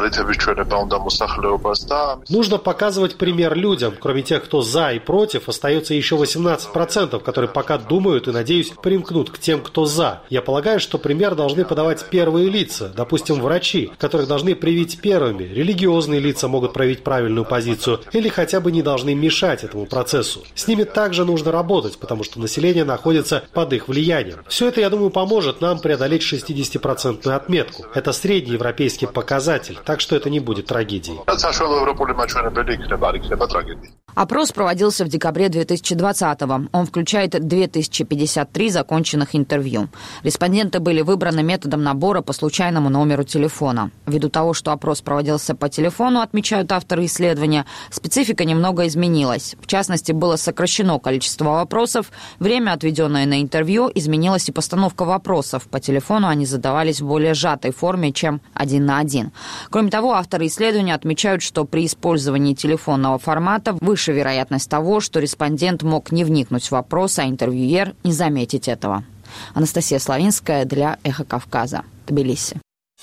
Нужно показывать пример людям. Кроме тех, кто за и против, остается еще 18%, которые пока думают и, надеюсь, примкнут к тем, кто за. Я полагаю, что пример должны подавать первые лица, допустим, врачи, которых должны привить первыми. Религиозные лица могут проявить правильную позицию или хотя бы не должны мешать этому процессу. С ними также нужно работать, потому что население находится под их влиянием. Все это, я думаю, поможет нам преодолеть 60% отметку. Это средний европейский показатель, так что это не будет трагедией. Опрос проводился в декабре 2020-го. Он включает 2053 законченных интервью. Респонденты были выбраны методом набора по случайному номеру телефона. Ввиду того, что опрос проводился по телефону, отмечают авторы исследования, специфика немного изменилась. В частности, было сокращено количество вопросов, время, отведенное на интервью, изменилась и постановка вопросов. По телефону они задавались в более сжатой форме, чем 1 на 1. Кроме того, авторы исследования отмечают, что при использовании телефонного формата выше вероятность того, что респондент мог не вникнуть в вопрос, а интервьюер не заметить этого. Анастасия Славинская для «Эхо Кавказа», Тбилиси.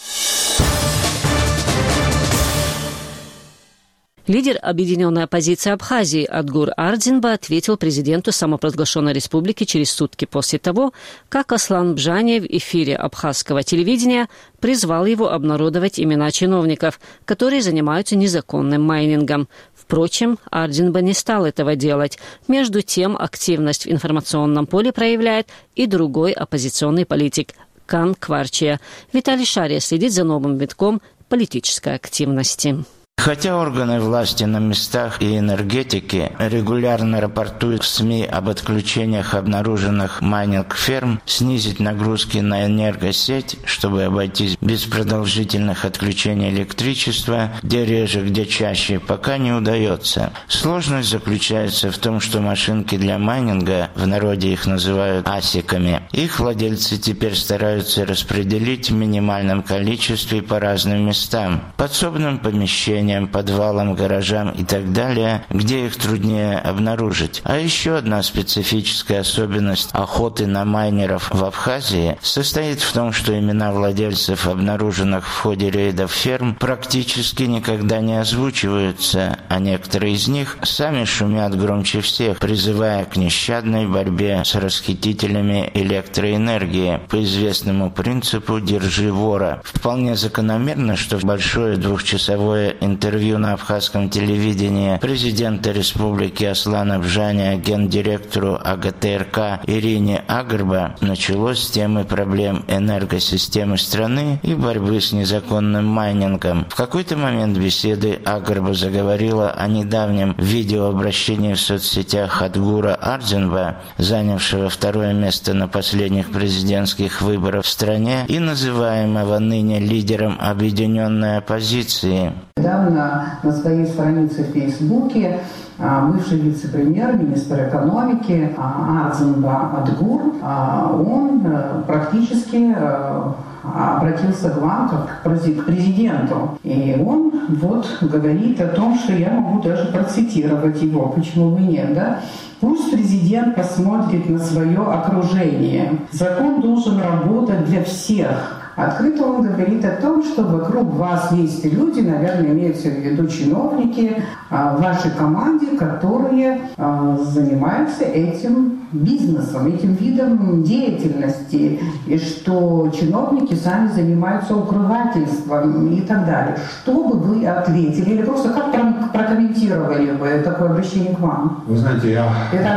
Лидер объединенной оппозиции Абхазии Адгур Ардзинба ответил президенту самопровозглашенной республики через сутки после того, как Аслан Бжани в эфире абхазского телевидения призвал его обнародовать имена чиновников, которые занимаются незаконным майнингом. Впрочем, Ардзинба не стал этого делать. Между тем, активность в информационном поле проявляет и другой оппозиционный политик Кан Кварчия. Виталий Шария следит за новым витком политической активности. Хотя органы власти на местах и энергетики регулярно рапортуют в СМИ об отключениях обнаруженных майнинг-ферм, снизить нагрузки на энергосеть, чтобы обойтись без продолжительных отключений электричества, где реже, где чаще, пока не удается. Сложность заключается в том, что машинки для майнинга, в народе их называют асиками, их владельцы теперь стараются распределить в минимальном количестве по разным местам, подсобным помещениям, подвалам, гаражам и так далее, где их труднее обнаружить. А еще одна специфическая особенность охоты на майнеров в Абхазии состоит в том, что имена владельцев обнаруженных в ходе рейдов ферм практически никогда не озвучиваются, а некоторые из них сами шумят громче всех, призывая к нещадной борьбе с расхитителями электроэнергии по известному принципу «держи вора». Вполне закономерно, что большое двухчасовое интервью на абхазском телевидении президента республики Аслана Бжани гендиректору АГТРК Ирине Агрба началось с темы проблем энергосистемы страны и борьбы с незаконным майнингом. В какой-то момент беседы Агрба заговорила о недавнем видеообращении в соцсетях Адгура Ардзинба, занявшего второе место на последних президентских выборах в стране и называемого ныне лидером объединенной оппозиции. Недавно на своей странице в Фейсбуке бывший вице-премьер, министр экономики Ардзинба Адгур, он практически обратился к вам как к президенту. И он говорит о том, что я могу даже процитировать его, почему бы нет, да? Пусть президент посмотрит на свое окружение. Закон должен работать для всех. Открыто он говорит о том, что вокруг вас есть люди, наверное, имеются в виду чиновники в вашей команде, которые занимаются этим бизнесом, этим видом деятельности, и что чиновники сами занимаются укрывательством и так далее. Что бы вы ответили? Или просто как прокомментировали бы такое обращение к вам? Вы знаете, я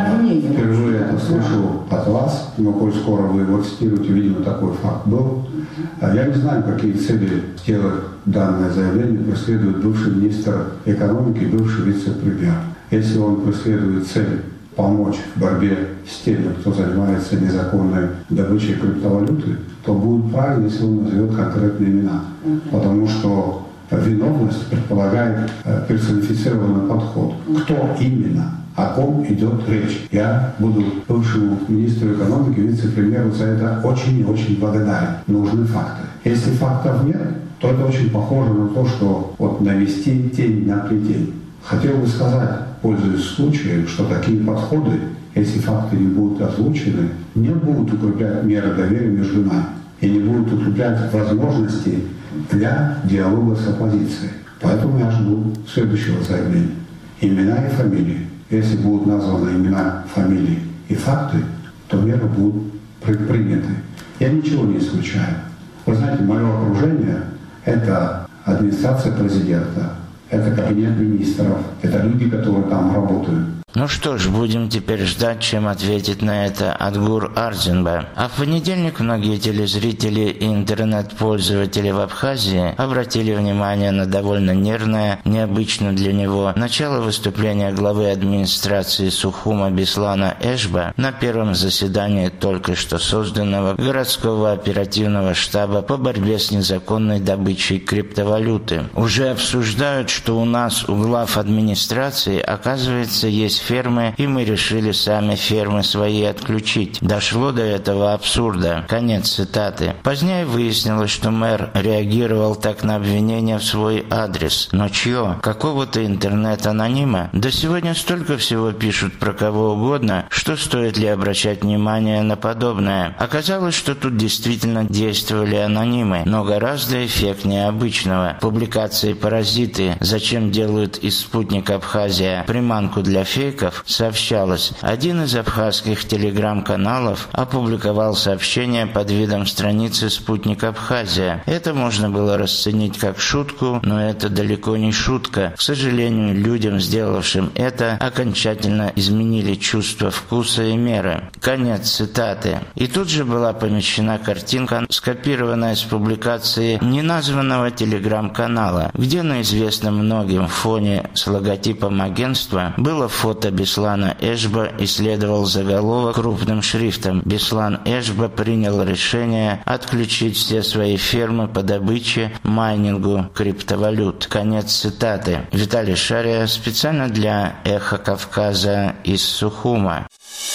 впервые это слышал от вас, но коль скоро вы его цитируете, видимо, такой факт был. Я не знаю, какие цели делает данное заявление, преследует бывший министр экономики, бывший вице-премьер. Если он преследует цель помочь в борьбе с теми, кто занимается незаконной добычей криптовалюты, то будет правильно, если он назовет конкретные имена. Потому что виновность предполагает персонифицированный подход. Кто именно? О ком идет речь? Я буду бывшему министру экономики, вице-премьеру за это очень и очень благодарен. Нужны факты. Если фактов нет, то это очень похоже на то, что навести тень на плетень. Хотел бы сказать, пользуясь случаем, что такие подходы, если факты не будут озвучены, не будут укреплять меры доверия между нами и не будут укреплять возможности для диалога с оппозицией. Поэтому я жду следующего заявления. Имена и фамилии. Если будут названы имена, фамилии и факты, то меры будут приняты. Я ничего не исключаю. Вы знаете, мое окружение – это администрация президента, это кабинет министров, это люди, которые там работают. Ну что ж, будем теперь ждать, чем ответит на это Адгур Арзинба. А в понедельник многие телезрители и интернет-пользователи в Абхазии обратили внимание на довольно нервное, необычно для него, начало выступления главы администрации Сухума Беслана Эшба на первом заседании только что созданного городского оперативного штаба по борьбе с незаконной добычей криптовалюты. Уже обсуждают, что у нас, у глав администрации, оказывается, есть фермы, и мы решили сами фермы свои отключить. Дошло до этого абсурда. Конец цитаты. Позднее выяснилось, что мэр реагировал так на обвинения в свой адрес. Но чье? Какого-то интернет-анонима? Да сегодня столько всего пишут про кого угодно, что стоит ли обращать внимание на подобное. Оказалось, что тут действительно действовали анонимы, но гораздо эффектнее обычного. Публикации «Паразиты. Зачем делают из спутника Абхазия приманку для фейков» сообщалось, один из абхазских телеграм-каналов опубликовал сообщение под видом страницы «Спутник Абхазия». Это можно было расценить как шутку, но это далеко не шутка. К сожалению, людям, сделавшим это, окончательно изменили чувство вкуса и меры. Конец цитаты. И тут же была помещена картинка, скопированная с публикации неназванного телеграм-канала, где на известном многим фоне с логотипом агентства было фото Беслана Эшба и следовал заголовок крупным шрифтом. Беслан Эшба принял решение отключить все свои фермы по добыче, майнингу криптовалют. Конец цитаты. Виталий Шария специально для «Эхо Кавказа» из Сухума.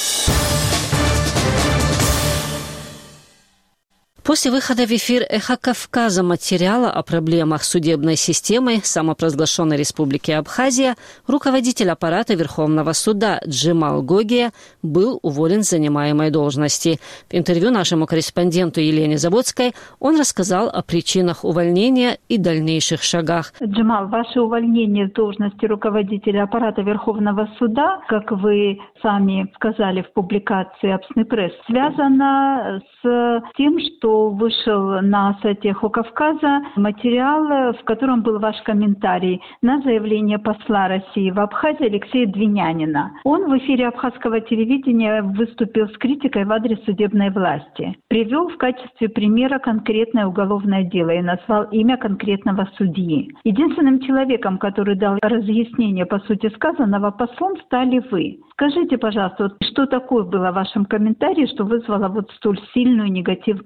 После выхода в эфир «Эхо Кавказа» материала о проблемах судебной системы самопровозглашенной Республики Абхазия руководитель аппарата Верховного суда Джемал Гогия был уволен с занимаемой должности. В интервью нашему корреспонденту Елене Заводской он рассказал о причинах увольнения и дальнейших шагах. Джемал, ваше увольнение с должности руководителя аппарата Верховного суда, как вы сами сказали в публикации «Абсны Пресс», связано с тем, что вышел на сайте «Эхо Кавказа» материал, в котором был ваш комментарий на заявление посла России в Абхазии Алексея Двинянина. Он в эфире абхазского телевидения выступил с критикой в адрес судебной власти. Привел в качестве примера конкретное уголовное дело и назвал имя конкретного судьи. Единственным человеком, который дал разъяснение по сути сказанного послом, стали вы. Скажите, пожалуйста, что такое было в вашем комментарии, что вызвало столь сильную негативную реакцию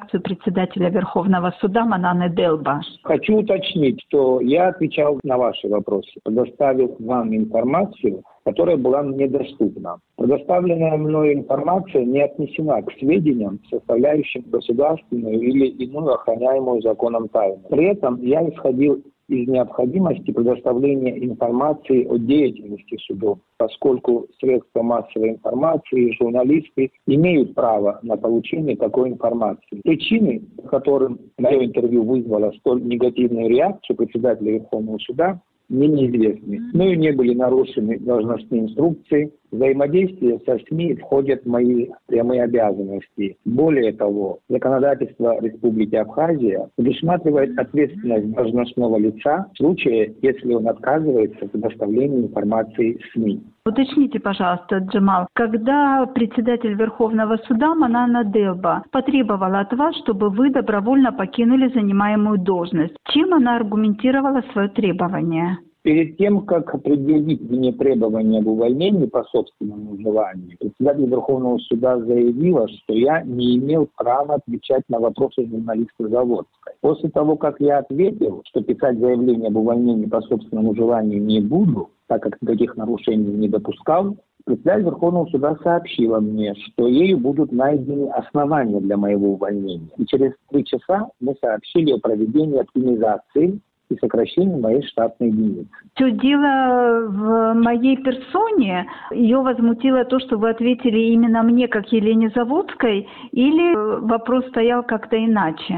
коммуникацию председателя Верховного суда Мананы Делба. Хочу уточнить, что я отвечал на ваши вопросы, предоставил вам информацию, которая была мне доступна. Предоставленная мной информация не отнесена к сведениям, составляющим государственную или иную охраняемую законом тайну. При этом я исходил из необходимости предоставления информации о деятельности судов, поскольку средства массовой информации и журналисты имеют право на получение такой информации. Причины, по которым мое интервью вызвало столь негативную реакцию председателя Верховного суда, мне неизвестны. Но и не были нарушены должностные инструкции. Взаимодействие со СМИ входят в мои прямые обязанности. Более того, законодательство Республики Абхазия предусматривает ответственность должностного лица в случае, если он отказывается в предоставлении информации СМИ. Уточните, пожалуйста, Джамал, когда председатель Верховного суда Манана Делба потребовала от вас, чтобы вы добровольно покинули занимаемую должность, чем она аргументировала свое требование? Перед тем, как предъявить мне требования об увольнении по собственному желанию, председатель Верховного суда заявила, что я не имел права отвечать на вопросы журналиста Заводской. После того, как я ответил, что писать заявление об увольнении по собственному желанию не буду, так как никаких нарушений не допускал, председатель Верховного суда сообщила мне, что ею будут найдены основания для моего увольнения. И через 3 часа мы сообщили о проведении оптимизации и сокращении моей штатной единицы. Все дело в моей персоне. Ее возмутило то, что вы ответили именно мне, как Елене Заводской, или вопрос стоял как-то иначе?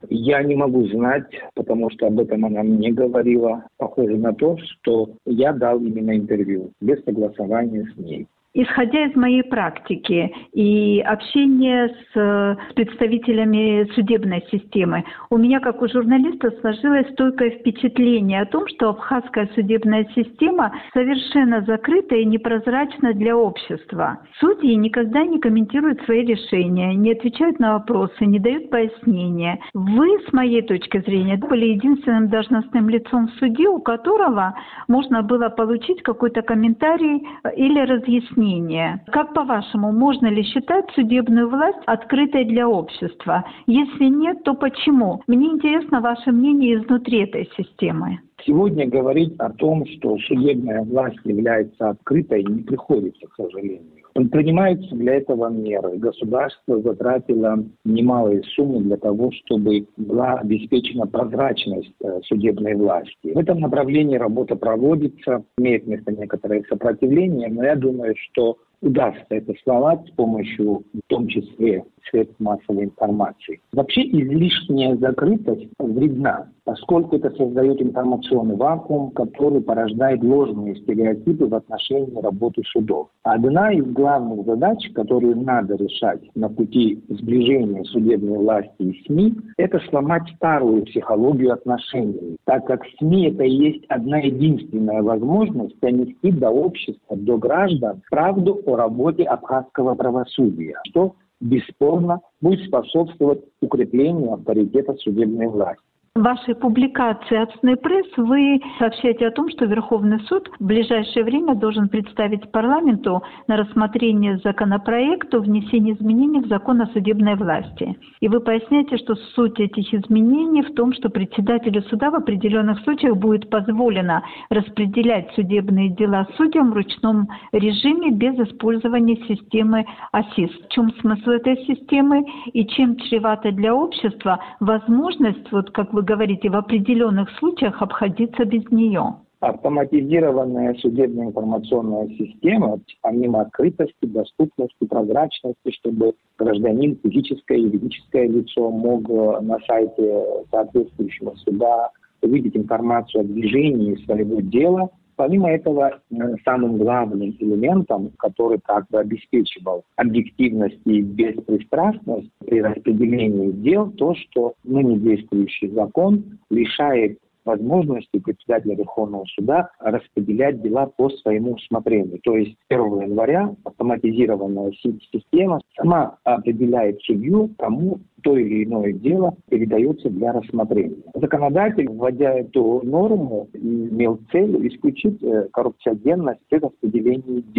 Я не могу знать, потому что об этом она мне говорила. Похоже на то, что я дал именно интервью, без согласования с ней. Исходя из моей практики и общения с представителями судебной системы, у меня, как у журналиста, сложилось стойкое впечатление о том, что абхазская судебная система совершенно закрыта и непрозрачна для общества. Судьи никогда не комментируют свои решения, не отвечают на вопросы, не дают пояснения. Вы, с моей точки зрения, были единственным должностным лицом в суде, у которого можно было получить какой-то комментарий или разъяснение. Как, по-вашему, можно ли считать судебную власть открытой для общества? Если нет, то почему? Мне интересно ваше мнение изнутри этой системы. Сегодня говорить о том, что судебная власть является открытой, не приходится, к сожалению. Принимаются для этого меры. Государство затратило немалые суммы для того, чтобы была обеспечена прозрачность судебной власти. В этом направлении работа проводится, имеет место некоторое сопротивление, но я думаю, что удастся это сломать с помощью, в том числе, средств массовой информации. Вообще излишняя закрытость вредна, поскольку это создает информационный вакуум, который порождает ложные стереотипы в отношении работы судов. Одна из главных задач, которую надо решать на пути сближения судебной власти и СМИ, это сломать старую психологию отношений, так как СМИ это и есть одна единственная возможность донести до общества, до граждан правду о работе абхазского правосудия, что бесспорно будет способствовать укреплению авторитета судебной власти. В вашей публикации «Апсный пресс» вы сообщаете о том, что Верховный суд в ближайшее время должен представить парламенту на рассмотрение законопроекта о внесении изменений в закон о судебной власти. И вы поясняете, что суть этих изменений в том, что председателю суда в определенных случаях будет позволено распределять судебные дела судьям в ручном режиме без использования системы АСИС. В чем смысл этой системы и чем чревата для общества возможность, вот как вы говорите, в определенных случаях обходиться без нее? Автоматизированная судебная информационная система, помимо открытости, доступности, прозрачности, чтобы гражданин, физическое и юридическое лицо мог на сайте соответствующего суда увидеть информацию о движении своего дела. Помимо этого, самым главным элементом, который как бы обеспечивал объективность и беспристрастность при распределении дел, то, что ныне действующий закон лишает возможности председателя Верховного суда распределять дела по своему усмотрению. То есть 1 января автоматизированная система сама определяет судью, кому то или иное дело передается для рассмотрения. Законодатель, вводя эту норму, имел цель исключить коррупциогенность при распределении дел.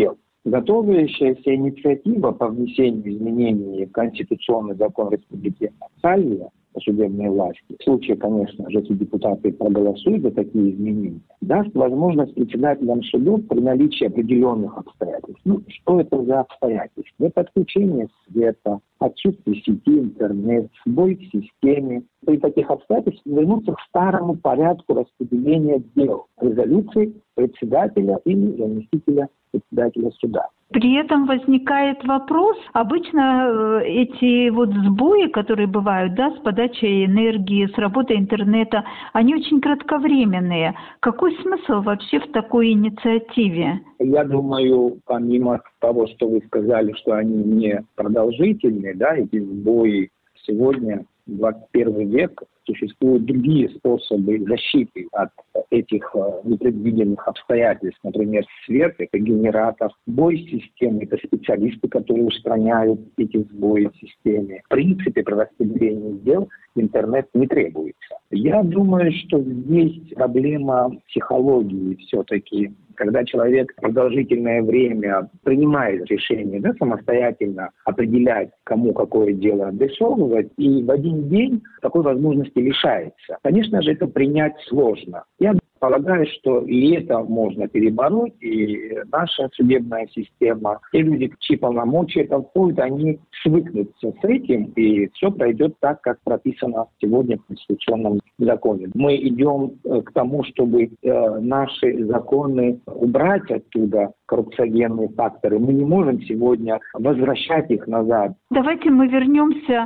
Готовящаяся инициатива по внесению изменений в Конституционный закон Республики Австралия о судебной власти, в случае, конечно же, если депутаты проголосуют за такие изменения, даст возможность председателям судов при наличии определенных обстоятельств. Что это за обстоятельства? Это отключение света, отсутствие сети, интернет, сбой в системе. При таких обстоятельствах вернуться к старому порядку распределения дел, резолюции председателя или заместителя председателя суда. При этом возникает вопрос, обычно эти сбои, которые бывают, с подачей энергии, с работой интернета, они очень кратковременные. Какой смысл вообще в такой инициативе? Я думаю, помимо того, что вы сказали, что они не продолжительные, эти сбои сегодня, 21 век, существуют другие способы защиты от этих непредвиденных обстоятельств. Например, свет – это генератор, сбой системы – это специалисты, которые устраняют эти сбои в системе. В принципе, при распределении дел интернет не требуется. Я думаю, что здесь проблема психологии все-таки. Когда человек продолжительное время принимает решение, самостоятельно определять, кому какое дело адресовывать, и в один день такой возможности лишается. Конечно же, это принять сложно. Я полагаю, что и это можно перебороть, и наша судебная система, те люди, чьи полномочия это входят, они свыкнутся с этим, и все пройдет так, как прописано сегодня в Конституционном законе. Мы идем к тому, чтобы наши законы убрать оттуда коррупциогенные факторы. Мы не можем сегодня возвращать их назад. Давайте мы вернемся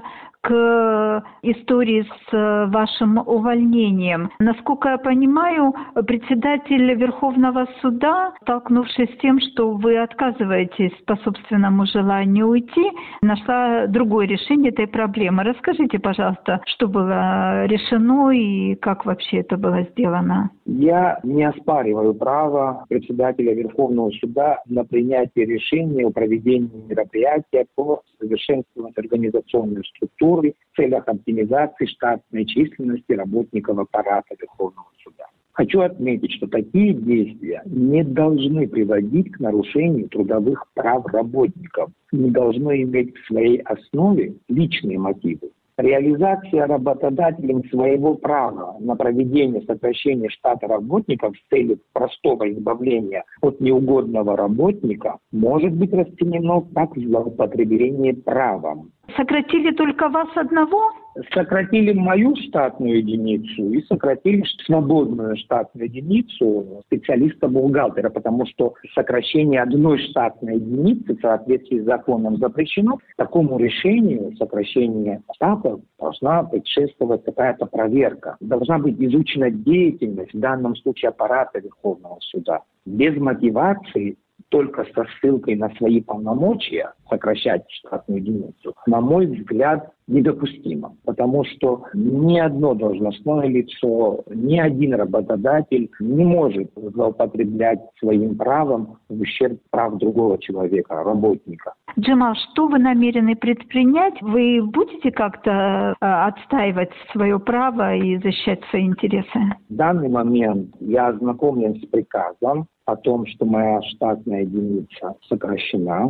к истории с вашим увольнением. Насколько я понимаю, председатель Верховного суда, столкнувшись с тем, что вы отказываетесь по собственному желанию уйти, нашла другое решение этой проблемы. Расскажите, пожалуйста, что было решено и как вообще это было сделано? Я не оспариваю право председателя Верховного суда на принятие решения о проведении мероприятия по совершенствованию организационной структуры в целях оптимизации штатной численности работников аппарата Верховного суда. Хочу отметить, что такие действия не должны приводить к нарушению трудовых прав работников, не должно иметь в своей основе личные мотивы. Реализация работодателем своего права на проведение сокращения штата работников с целью простого избавления от неугодного работника может быть расценено как злоупотребление правом. Сократили только вас одного? Сократили мою штатную единицу и сократили свободную штатную единицу специалиста-бухгалтера, потому что сокращение одной штатной единицы в соответствии с законом запрещено. Такому решению сокращения штата должна предшествовать какая-то проверка. Должна быть изучена деятельность, в данном случае аппарата Верховного суда. Без мотивации, только со ссылкой на свои полномочия сокращать штатную единицу, на мой взгляд, недопустимо. Потому что ни одно должностное лицо, ни один работодатель не может злоупотреблять своим правом в ущерб прав другого человека, работника. Джемал, что вы намерены предпринять? Вы будете как-то отстаивать свое право и защищать свои интересы? В данный момент я ознакомлен с приказом о том, что моя штатная единица сокращена.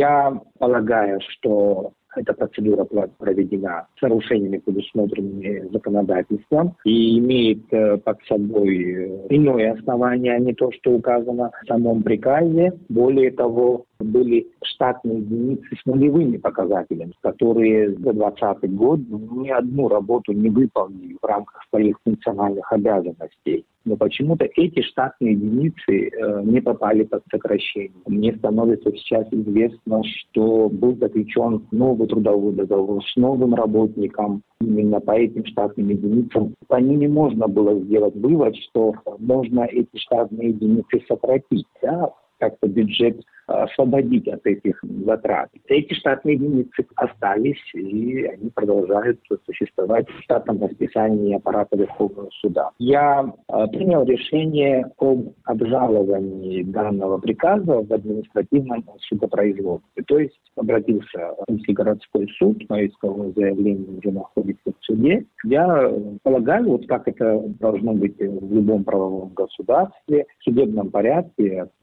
Я полагаю, что эта процедура была проведена с нарушениями, предусмотренными законодательством, и имеет под собой иное основание, а не то, что указано в самом приказе. Более того, были штатные единицы с нулевыми показателями, которые за 2020 год ни одну работу не выполнили в рамках своих функциональных обязанностей. Но почему-то эти штатные единицы не попали под сокращение. Мне становится сейчас известно, что был заключен новый трудовой договор с новым работником. Именно по этим штатным единицам по ним не можно было сделать вывод, что можно эти штатные единицы сократить, как-то бюджет освободить от этих затрат. Эти штатные единицы остались, и они продолжают существовать в штатном расписании аппарата Верховного суда. Я принял решение об обжаловании данного приказа в административном судопроизводстве. То есть обратился в Омский городской суд, мое исковое заявление уже находится в суде. Я полагаю, как это должно быть в любом правовом государстве, в судебном порядке отстаивать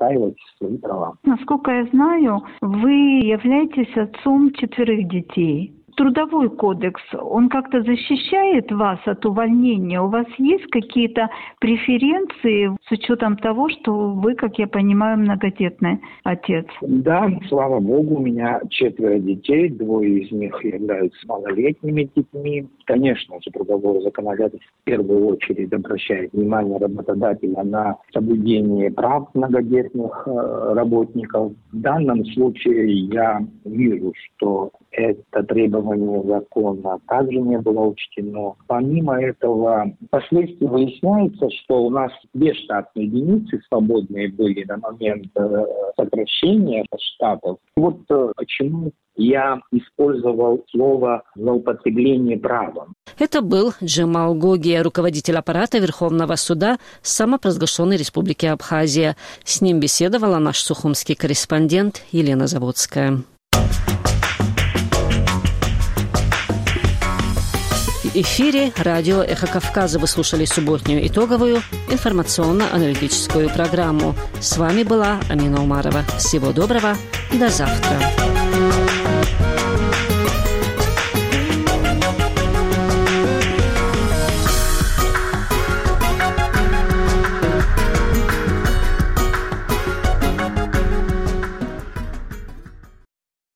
свои права. Насколько я знаю, вы являетесь отцом 4 детей. Трудовой кодекс, он как-то защищает вас от увольнения? У вас есть какие-то преференции с учетом того, что вы, как я понимаю, многодетный отец? Да, слава богу, у меня 4 детей, 2 из них являются малолетними детьми. Конечно же, трудовое законодательство в первую очередь обращает внимание работодателя на соблюдение прав многодетных работников. В данном случае я вижу, что это требование закона также не было учтено. Помимо этого, впоследствии выясняется, что у нас 2 штатные единицы свободные были на момент сокращения штатов. Вот почему я использовал слово «злоупотребление правом». Это был Джемал Гогия, руководитель аппарата Верховного суда самопровозглашенной Республики Абхазия. С ним беседовала наш сухумский корреспондент Елена Заводская. В эфире радио «Эхо Кавказа» вы слушали субботнюю итоговую информационно-аналитическую программу. С вами была Амина Умарова. Всего доброго, до завтра.